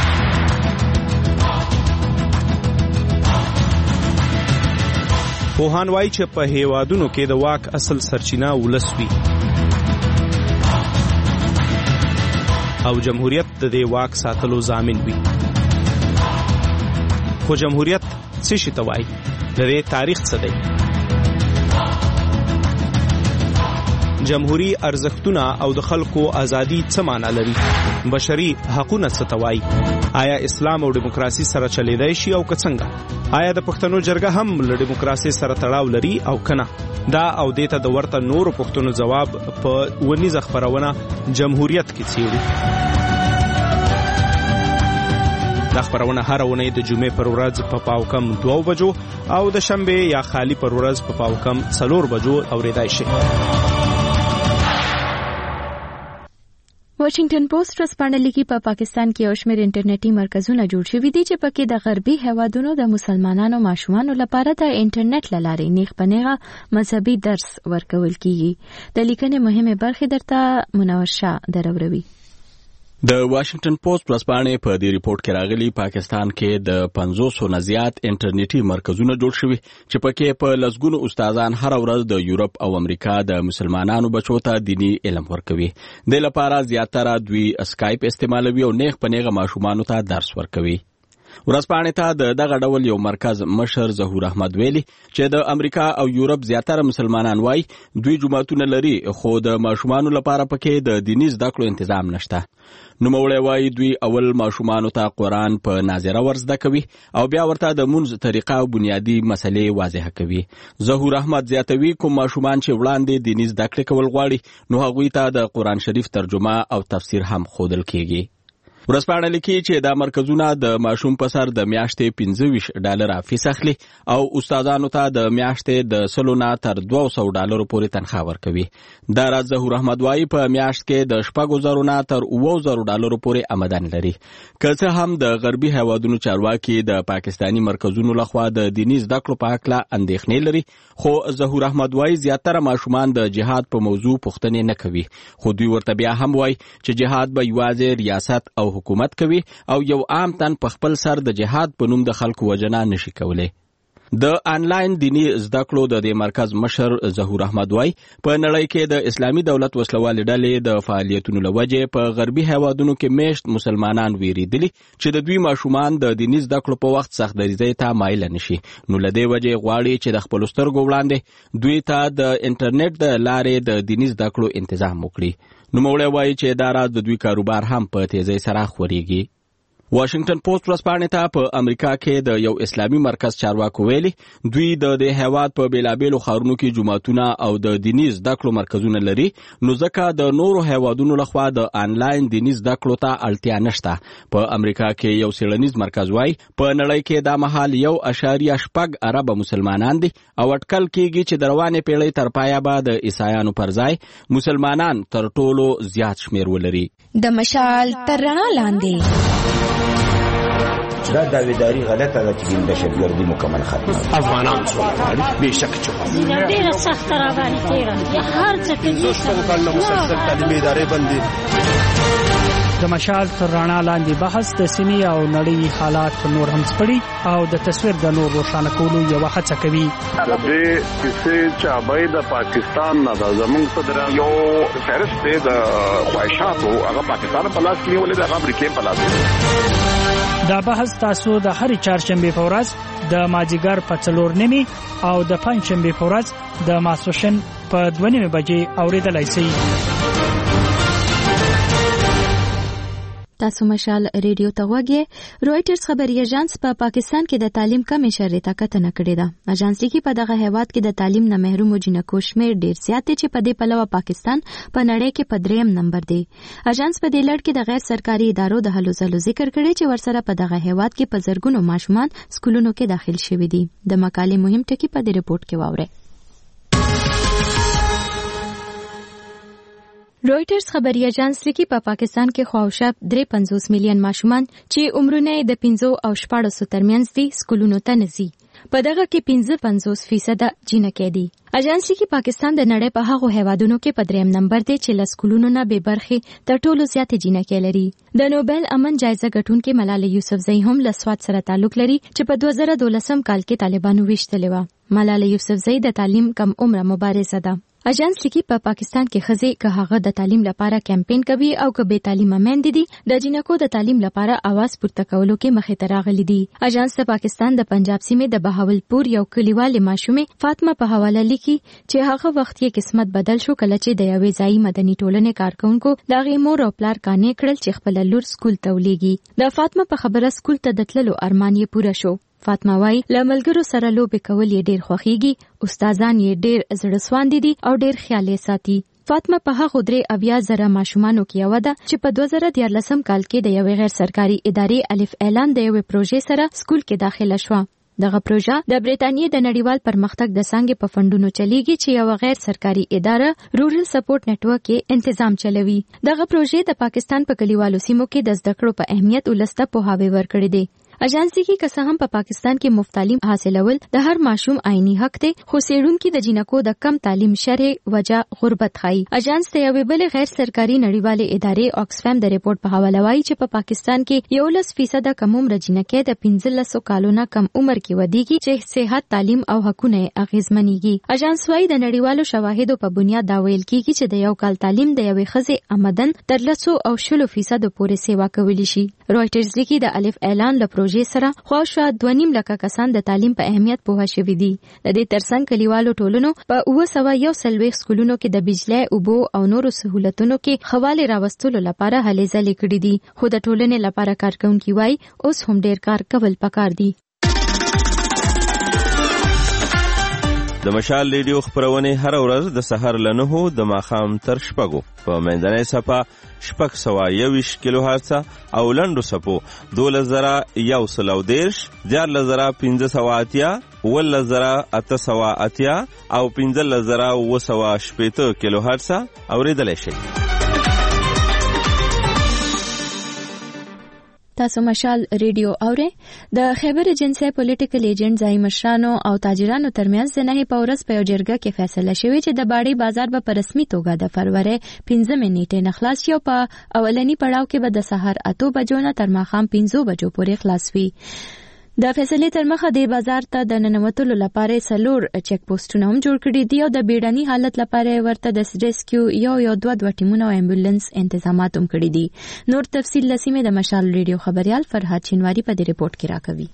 [SPEAKER 21] پوهان وایي چې په هیوادونو کې د واک اصل سرچینه ولس وي او جمهوریت د دې واک ساتلو ضامن وي. خو جمهوریت څه شي ته وایي؟ د دې تاریخ څه دی؟ جمهوری ارزښتونه او د خلکو ازادي څه معنا لري؟ بشري حقوقونه څه ته وایي؟ آیا اسلام او دیموکراسي سره چلیدای شي او که څنګه؟ آیا د پښتنو جرګه هم له دیموکراسي سره تړاو لري او کنه؟ دا او دیته د ورته نورو پښتنو جواب په ونیزه خبرونه جمهوریت کې څیړي. دا خبرونه هر ونې د جمعې پر ورځ په پاوکم 2 بجو او د شنبه یا خالی پر ورځ په پاوکم 4 بجو اوریدای شي.
[SPEAKER 1] واشنگټن پوسټ ورځپاڼه لیکي په پاکستان کې یو شمېر انټرنیټي مرکزونه جوړ شوي دي چې پکې د غربي هیوادونو د مسلمانانو ماشومانو لپاره د انټرنیټ له لارې نیغ په نیغه مذهبي درس ورکول کیږي. د لیکنې مهمه برخه درته منور شاه دروروي.
[SPEAKER 12] د واشنگټن پوسټ ورځپاڼې په دې ریپورت کې راغلي پاکستان کې د 500 نه زیات انټرنیټي مرکزونه جوړ شوي چې پکې په لسګونو استادان هر ورځ د یورپ او امریکا د مسلمانانو بچو ته دینی علم ورکوي. د لپاره زیاتره دوی اسکایپ استعمالوي او نیغ په نیغه ماشومانو ته درس ورکوي. ورځپاڼې ته د دغه ډول یو مرکز مشر ظهور احمد ویلي چې د امریکا او یورپ زیاتره مسلمانان وایي دوی جماعتونه لري خو د ماشومانو لپاره پکې د دیني زده کړو تنظیم نشته. نوموړی وایي دوی اول ماشومانو ته قرآن په ناظره ورزده کوي او بیا ورته د منځ طریقه او بنیادی مسلې واضح کوي. ظهور احمد زیاتوي کوم ماشومان چې وړاندې دیني زده کړې کول غواړي نو هغوی ته د قرآن شریف ترجمه او تفسیر هم ښودل کیږي. ورځپاڼه لیکي چې دا مرکزونه د ماشوم په سر د میاشتې $25 فیس اخلي او استادانو ته د میاشتې د 100 نه تر $200 پورې تنخواه ورکوي. دا راز ظهور احمد وایي په میاشت کې د $6,000 نه تر $9,000 پورې آمدن لري. که څه هم د غربي هیوادونو چارواکي د پاکستانی مرکزونو لخوا د دیني زده کړو په اړه اندېښنې لري، خو ظهور احمد وایي زیاتره ماشومان د جهاد په موضوع پوښتنې نه کوي، خو دوی ورته بیا هم وایي چې جهاد به یوازې ریاست او حکومت کوي او یو عام تن په خپل سر د جهاد په نوم د خلکو وجنه نشي کولای.
[SPEAKER 10] د انلاین دینی زده کړو د دې مرکز مشر ظهور احمد وای په نړۍ کې د اسلامي دولت وسلوال ډلې د فعالیتونو لوجه په غربي هیوادونو کې میشت مسلمانان ویریدلي چې د دوی ماشومان د دینی زده کړو په وخت سخت دریځي ته مایل نشي نو لدی وجه غواړي چې د خپل سترګو وړاندې دوی ته د انټرنیټ د لارې د دینی زده کړو تنظیم وکړي نو موږ وایي چې دا راز د دوی کاروبار هم په تیزی سره خوريږي واشنگټن پوسټ ورځپاڼې ته په امریکا کې د یو اسلامي مرکز چارواکو ویلي دوی د دې هیواد په بیلابیلو ښارونو کې جماعتونه او د دیني زده کړو مرکزونه لري نو ځکه د نورو هیوادونو لخوا د انلاین دیني زده کړو ته اړتیا نشته په امریکا کې یو څېړنیز مرکز وایي په نړۍ کې دا مهال 1.8 ارب مسلمانان دي او اټکل کېږي چې د روانې پیړۍ تر پایه به د عیسایانو پر ځای مسلمانان تر ټولو زیات شمیر ولري
[SPEAKER 1] د مشال تر رڼا لاندې
[SPEAKER 14] دا داویداری غلطه ده چې د شګردي مکمل ختمه
[SPEAKER 15] افغانان څو به شک چوکا
[SPEAKER 16] ډیره سخت را باندې تیرا هر څه کې
[SPEAKER 15] دوستو کله مسلسل تعلیمي ادارې باندې
[SPEAKER 22] د مشال تر رڼا لاندې بحث د سیمې او نړۍ حالات نور هم سپړي او د تصویر د نور روښانه کولو یو هڅه کوي
[SPEAKER 23] د دې کیسې چې ابای د پاکستان نه د زمونږ صدر
[SPEAKER 25] یو فهرست د خواهشاتو هغه پاکستان په لاس کې ولې د امریکا په لاس
[SPEAKER 22] دا بحث تاسو د هرې چهارشنبه په ورځ د مازیګر په 4:30 او د پنځشنبه په ورځ د ماسوشن په 2:30 بجې اوریدلای شئ
[SPEAKER 1] تاسو مشال ریډیو ته وګورئ رويټرز خبري اژانس په پاکستان کې د تعلیم کمې شرطه کتنه کړې ده اژانس لیکي په دغه هیواد کې د تعلیم نه محروم جنکو شمیر ډیر زیات دي چې په دې پلوه پاکستان په نړۍ کې په 3م نمبر دی اژانس په دې لړ کې د غیر سرکاري ادارو د هلو ځلو ذکر کړی چې ورسره په دغه هیواد کې په زرګونو ماشومان سکولونو کې داخل شوي دي د مقالې مهم ټکی په دې رپورت کې واورئ رويټرز خبري اژانس لیکي په پاکستان کې خواوشاب 53 میلیون ماشومان چې عمرونه د 15 او 14 ترمنځ دي سکولونو ته نزي په دغه کې 55% جنکې دي اژانس لیکي پاکستان د نړۍ په هغو هیوادونو کې په 3م نمبر دی چې له سکولونو نه بې برخې تر ټولو زیات جنکې لري د نوبل امن جایزه ګټونکې ملاله یوسفزۍ هم له سواد سره تعلق لري چې په 2012 کال کې طالبانو ویشتلې و ملاله یوسفزۍ د تعلیم کم عمره مبارزه ده اژانس لیکي په پاکستان کې ښځې که هغه د تعلیم لپاره کمپاین کوي او که بې تعلیمه میندې دي د جنکو د تعلیم لپاره आवाज پورته کولو کې مخې ته راغلي دي اژانس د پاکستان د پنجاب سیمې د بهاولپور یو کلیوالې ماشومې فاطمه په حواله لیکي چې هغه وخت یې قسمت بدل شو کله چې د یوې ځایي مدني ټولنې کارکونکو د هغې مور او پلار قانع کړل چې خپله لور سکول ته ولېږي د فاطمه په خبره سکول ته د تللو ارمان یې پوره شو فاطمه وايي له ملګرو سره لوبې کول یې ډېر خوښیږي استادان یې ډېر زړه سواندي دي او ډېر خیال یې ساتي فاطمه په هغه 3,000 ماشومانو کې یو ده چې په 2014 کال کې د یوې غیر سرکاري ادارې الف اعلان د یوې پروژې سره سکول کې داخله شوه دغه پروژه د بریټانیې د نړیوال پرمختګ د څنګه په فندونو چلیږي چې یو غیر سرکاري اداره رورل سپورټ نتورک کې تنظیم چلوي دغه پروژې د پاکستان په کلیوالو سیمو کې د زده کړو په اهمیت ولسته پوهاوی ورکړی دی اژانس لیکي که څه هم په پاکستان کې مفت تعلیم حاصلول د هر ماشوم آئینی حق دی خو څېړونکي د جنکو د کم تعلیم شرح وجه غربت ښایي اژانس د یوې بلې غیر سرکاري نړیوالې ادارې آکسفام د ریپورت په حواله وایي چې په پاکستان کې 11% کم عمره جنکې د 15 کالو نه کم عمر کې ودیږي چې صحت تعلیم او حقونه اغیزمنېږي اژانس وایي د نړیوالو شواهدو په بنیاد دا ویل کېږي چې د یو کال تعلیم د یوې ښځې آمدن تر 10 او 20% پورې سیوا کولی شي رويټرز لیکي د الف اعلان له پروژې سره خواوشا 2.5 لک کسان د تعلیم په اهمیت پوه شوي دي د دې ترڅنګ کلیوالو ټولنو په 901 سکولونو کې د بجلی اوبو او نورو سہولتونو کې خواله راوستلو لپاره هلې ځلې کړې دي خو د ټولنې لپاره کارکونکي وایي اوس هم ډیر کار کول پکار دي
[SPEAKER 5] د مشال ریډیو خبرونه هر ورځ د سحر له 9 د ماخام تر 6 په منځنۍ صفه 621 کیلو هرتز او لنډو صفو 2110 14580 11880 او 15980 کیلو هرتز اوریدلای شئ
[SPEAKER 1] تاسو مشال ریډیو اورئ د خیبر ایجنسی پولیټیکل ایجنټ ځای مشرانو او تاجرانو ترمنځ د نه په ورځ په یو جرګه کې فیصله شوې چې د باړې بازار به په رسمي توګه د فروری 15 نیټې نه خلاص شي او په اولنی پړاو کې به د سحر 8 بجو نه تر ماښام 5 بجو پورې خلاص وي د فیصلې تر مخه د بازار ته د ننوتلو لپاره 4 چک پوسټونه هم جوړ کړي دي او د بیړني حالت لپاره ورته د ریسکیو یو دوه ټیمونه او امبولانس تنظیمات هم کړي دي. نور تفصیل لسیمه د مشال ریډیو خبريال فرهاد چنواری په دې ریپورت کې راکوي.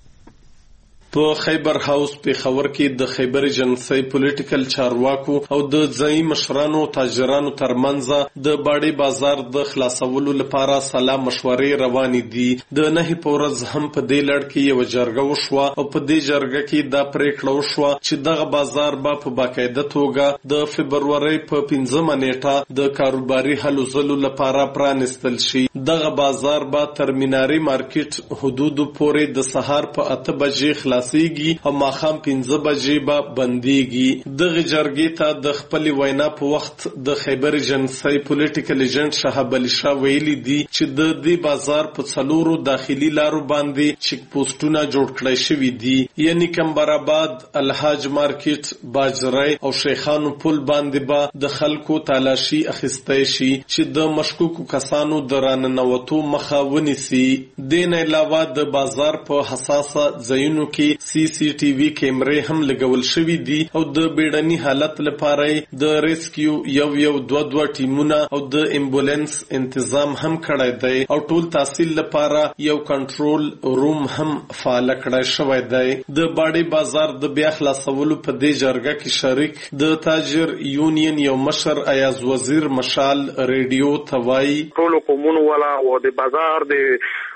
[SPEAKER 6] په خیبر هاوس پیښور کې د خیبر ایجنسی پولیټیکل چارواکو او د ځایي مشرانو تاجرانو ترمنځ د باډي بازار د خلاصولو لپاره سلا مشورې روانې دي. د نه په ورځ هم په دې لړ کې یو جرګه وشوه او په دې جرګه کې دا پریکړه وشوه چې دغه بازار به په باقاعده توګه د فبرورۍ په 15 نیټه د کاروباري هلو ځلو لپاره پرانستل شي. دغه بازار به تر میناري مارکیټ حدود پورې د سهار په 8 بجې خلاص او ماخام 15 بجې به بنديږي. دغه جرګې ته د خپل وینا په وخت د خیبر ایجنسی پولیټیکل ایجنټ شهاب علي شاه ویلي دي چې د دې بازار په 4 داخلي لارو باندې چک پوسټونه جوړ کړای شوي دي، یعنی کمبرآباد، الحاج مارکیټ، باجرای او شیخانو پل باندې به د خلکو تالاشي اخیستای شي چې د مشکوکو کسانو د راننوتو مخه ونیسي. دین علاوه د بازار په حساسه ځایونو کې CCTV کیمرې هم لګول شوې دي او د بیړني حالت لپاره د ریسکیو یو دوه ټیمونه او د امبولانس تنظیم هم کړی دی او ټول تحصیل لپاره یو کنټرول روم هم فعال کړی شوی دی. د باډي بازار د بیا خلاصولو په دې جرګه کې شریک د تاجر یونین یو مشر ایاز وزیر مشال ریډیو توای
[SPEAKER 23] ټول قومونو والا او د بازار د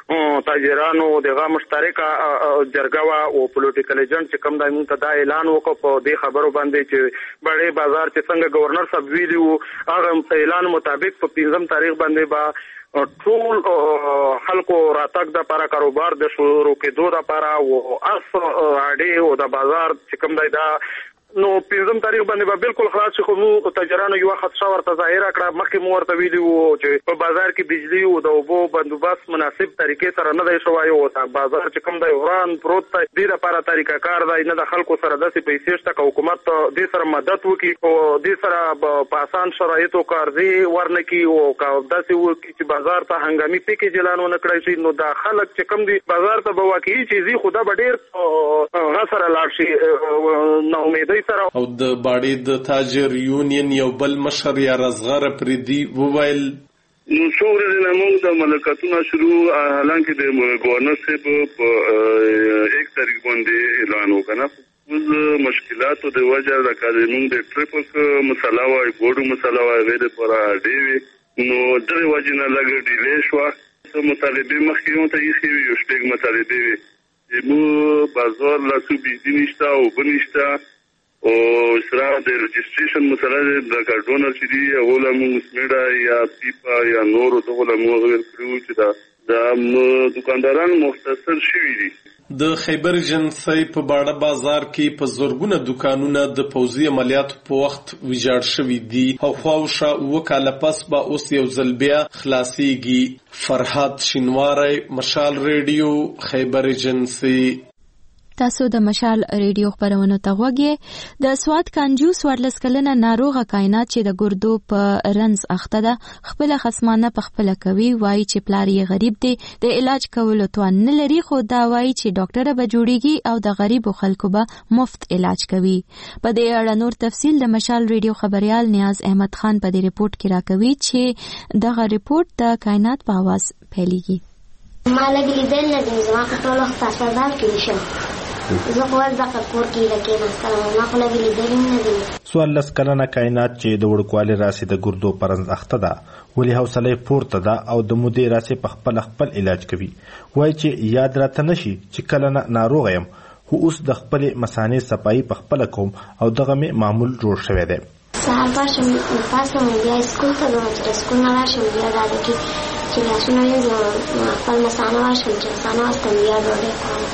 [SPEAKER 23] تاجرانو دغه مشترکه جرګه او پولیټیکل ایجنټ چې کوم د مونږ ته دا اعلان وکړ په دې خبرو باندې چې بڑے بازار چې څنګه گورنر صاحب ویلو هغه اعلان مطابق په 15 تاریخ باندې با ټول خلکو راتګ د لپاره کاروبار د شروع کېدو لپاره او اس اډي او د بازار چې کوم دا نو 15 تاریخ باندې بالکل خلاص شو. نو تاجرانو یو خدشه ورته ظاهر کړه مخکې مو ورته ویلي وو چې په بازار کې بجلی او د اوبو بندوبست مناسب طریقې سره نه دی شوی او بازار چې کوم دی وران پروت دی د لپاره طریقه کار دی نه د خلکو سره داسې پیسې شته چې حکومت دې سره مدد وکړي او دې سره په آسان شرایطو قرضې ورنکړي او داسې وکړي چې بازار ته هنګامي پیکیج اعلان ونه کړی شي. نو دا خلک چې کوم دی بازار ته به واقعي چیزي خدا به ډېر غسر لاړ شي نو امید
[SPEAKER 6] او د باډي د تاجر یونین یو بل مشر یا رزغر پریدي وویل
[SPEAKER 23] نو څوره د موږ د ملکاتونو شروع حالانکه د گورنر صاحب په 1 تاریخ باندې اعلان وکړ اوس مشکلاتو د وجه د قانون د ټریپل مسله وای ګورو مسله وای غیر پر اډي نو د وجه نه لګ ډیلی شو مطالبه مخکې ته یې یو شپږ مطالبه مو بازار لاسو بيزنستا او بنستا او سره د رجستریشن مسله د کارډونر چې دی اوله موږ سمیډا یا پیپا یا نورو دغه موږ ورکړو چې دا دکانداران مختصر شوي دي.
[SPEAKER 6] د خیبر ایجنسی په باډه بازار کې په زورګونه دکانونه د پوځي عملیاتو په وخت ویجاړ شوي دي او خواوشا وکاله پس به اوس یو ځل بیا خلاصيږي. فرهاد شینواری، مشال ریډیو، خیبر ایجنسی.
[SPEAKER 1] تاسو د مشال ریډیو خبرونه ته غوږی. د سواد کانجوس 14 کلنه ناروغه کائنات چې د ګردو په رنز اخته ده خپل خصمانه په خپل کوي وایي چې پلار یې غریب دی د علاج کولو توان نه لري خو دا وایي چې ډاکټر به جوړیږي او د غریبو خلکو به مفت علاج کوي. په دې اړه نور تفصیل د مشال ریډیو خبريال نیاز احمد خان په دې ریپورت کې راکوي چې دغه ریپورت د کائنات په आवाज پیلېږي.
[SPEAKER 17] ما لګی لیدل نه دي زما په ټول وخت اساسدار کې شم زه خو ځکه کور کې لکه نه ما خو لګی لیدل نه دي.
[SPEAKER 18] 14 کلنه کائنات چې د وړکوالي راسي د ګردو پرنځ اخته ده ولې حوصله پورته ده او د مودې راسي په خپل علاج کوي. وایي چې یاد راته نشي چې کله ناروغ یم خو اوس د خپل مسانې صفایي په خپل کوم او دغه مې معمول جوړ شوی دی.
[SPEAKER 17] سهار پاسم بیا سکول ته ځم چې سکول نه راشم بیا دا چې لاسونه یې خپل مسانه واشم چې مسانه واستم بیا ډوډۍ خورم.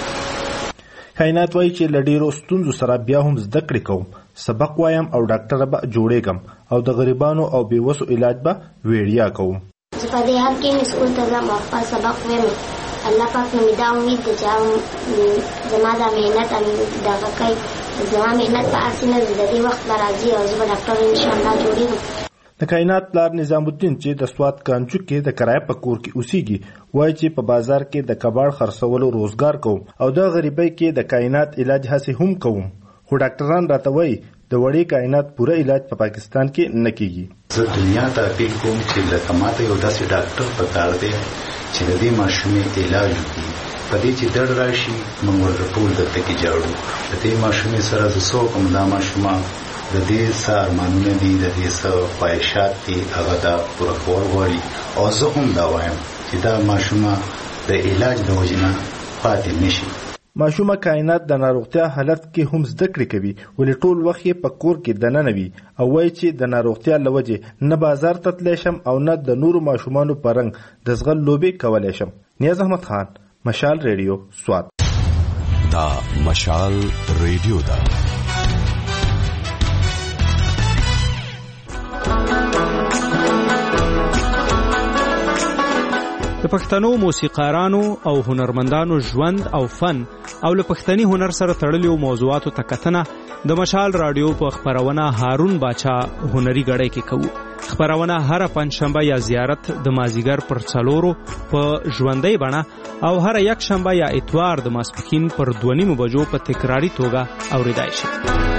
[SPEAKER 18] کائنات وایي چې له ډېرو ستونزو سره بیا هم زده کړې کوم، سبق وایم او ډاکټر به جوړېږم او د غریبانو او بېوسو علاج به ویړیا کوم.
[SPEAKER 17] زه په دې حال کې سکول ته ځم او خپل سبق وایم. الله پاک مې دا امید دی چې زما دا مهنت دغه کوي زما مهنت په هر څه نه د دې وخت به راځي او زه به ډاکټر انشاءالله جوړېږم.
[SPEAKER 18] د کائنات پلار نظام الدین چې د سوات کانچو کې د کرایه په کور کې اوسېږي وایي چې په بازار کې د کباړ خرڅولو روزګار کوم او د غریبۍ کې د کائنات علاج هڅې هم کوم، خو ډاکټران راته وایي د وړې کائنات پوره علاج په پاکستان کې نه کیږي.
[SPEAKER 2] زه دنیا ته اپیل کوم چې لکه ماته یو داسې ډاکټر پکار دی چې د دې ماشومې علاج وکړي. په دې چې دړ راشي موږ ورته ټول دلته کې جاړو. د دې ماشومې سره زه څه وکړم؟ دا ماشومه د دې څه ارمانونه دي، د دې څه خواهشات دي، هغه دا پوره کول غواړي. او زه هم دا وایم چې دا ماشومه د علاج د وجې نه پاتې نشي.
[SPEAKER 18] ماشومه کائنات د ناروغتیا حالت کې هم زده کړې کوي، ولې ټول وخت یې په کور کې دننه وي او وایي چې د ناروغتیا له وجې نه بازار ته تللی شم او نه د نورو ماشومانو په رنګ د ځغل لوبې کولی شم. نیاز احمد خان، مشال ریډیو، سوات.
[SPEAKER 4] دا مشال ریډیو ده.
[SPEAKER 21] د پښتنو موسیقارانو او هنرمندانو ژوند او فن او له پښتني هنر سره تړلو موضوعاتو ته کتنه د مشال رادیو په خبرونه هارون باچا هنري غړی کې کوو. خبرونه هر پنځشنبه یا زیارت د مازیګر پر 4 په ژوندۍ بڼه او هر یک شنبه یا اتوار د ماسپښین پر 2:30 بجو په تکراری توګه اوریدای شي.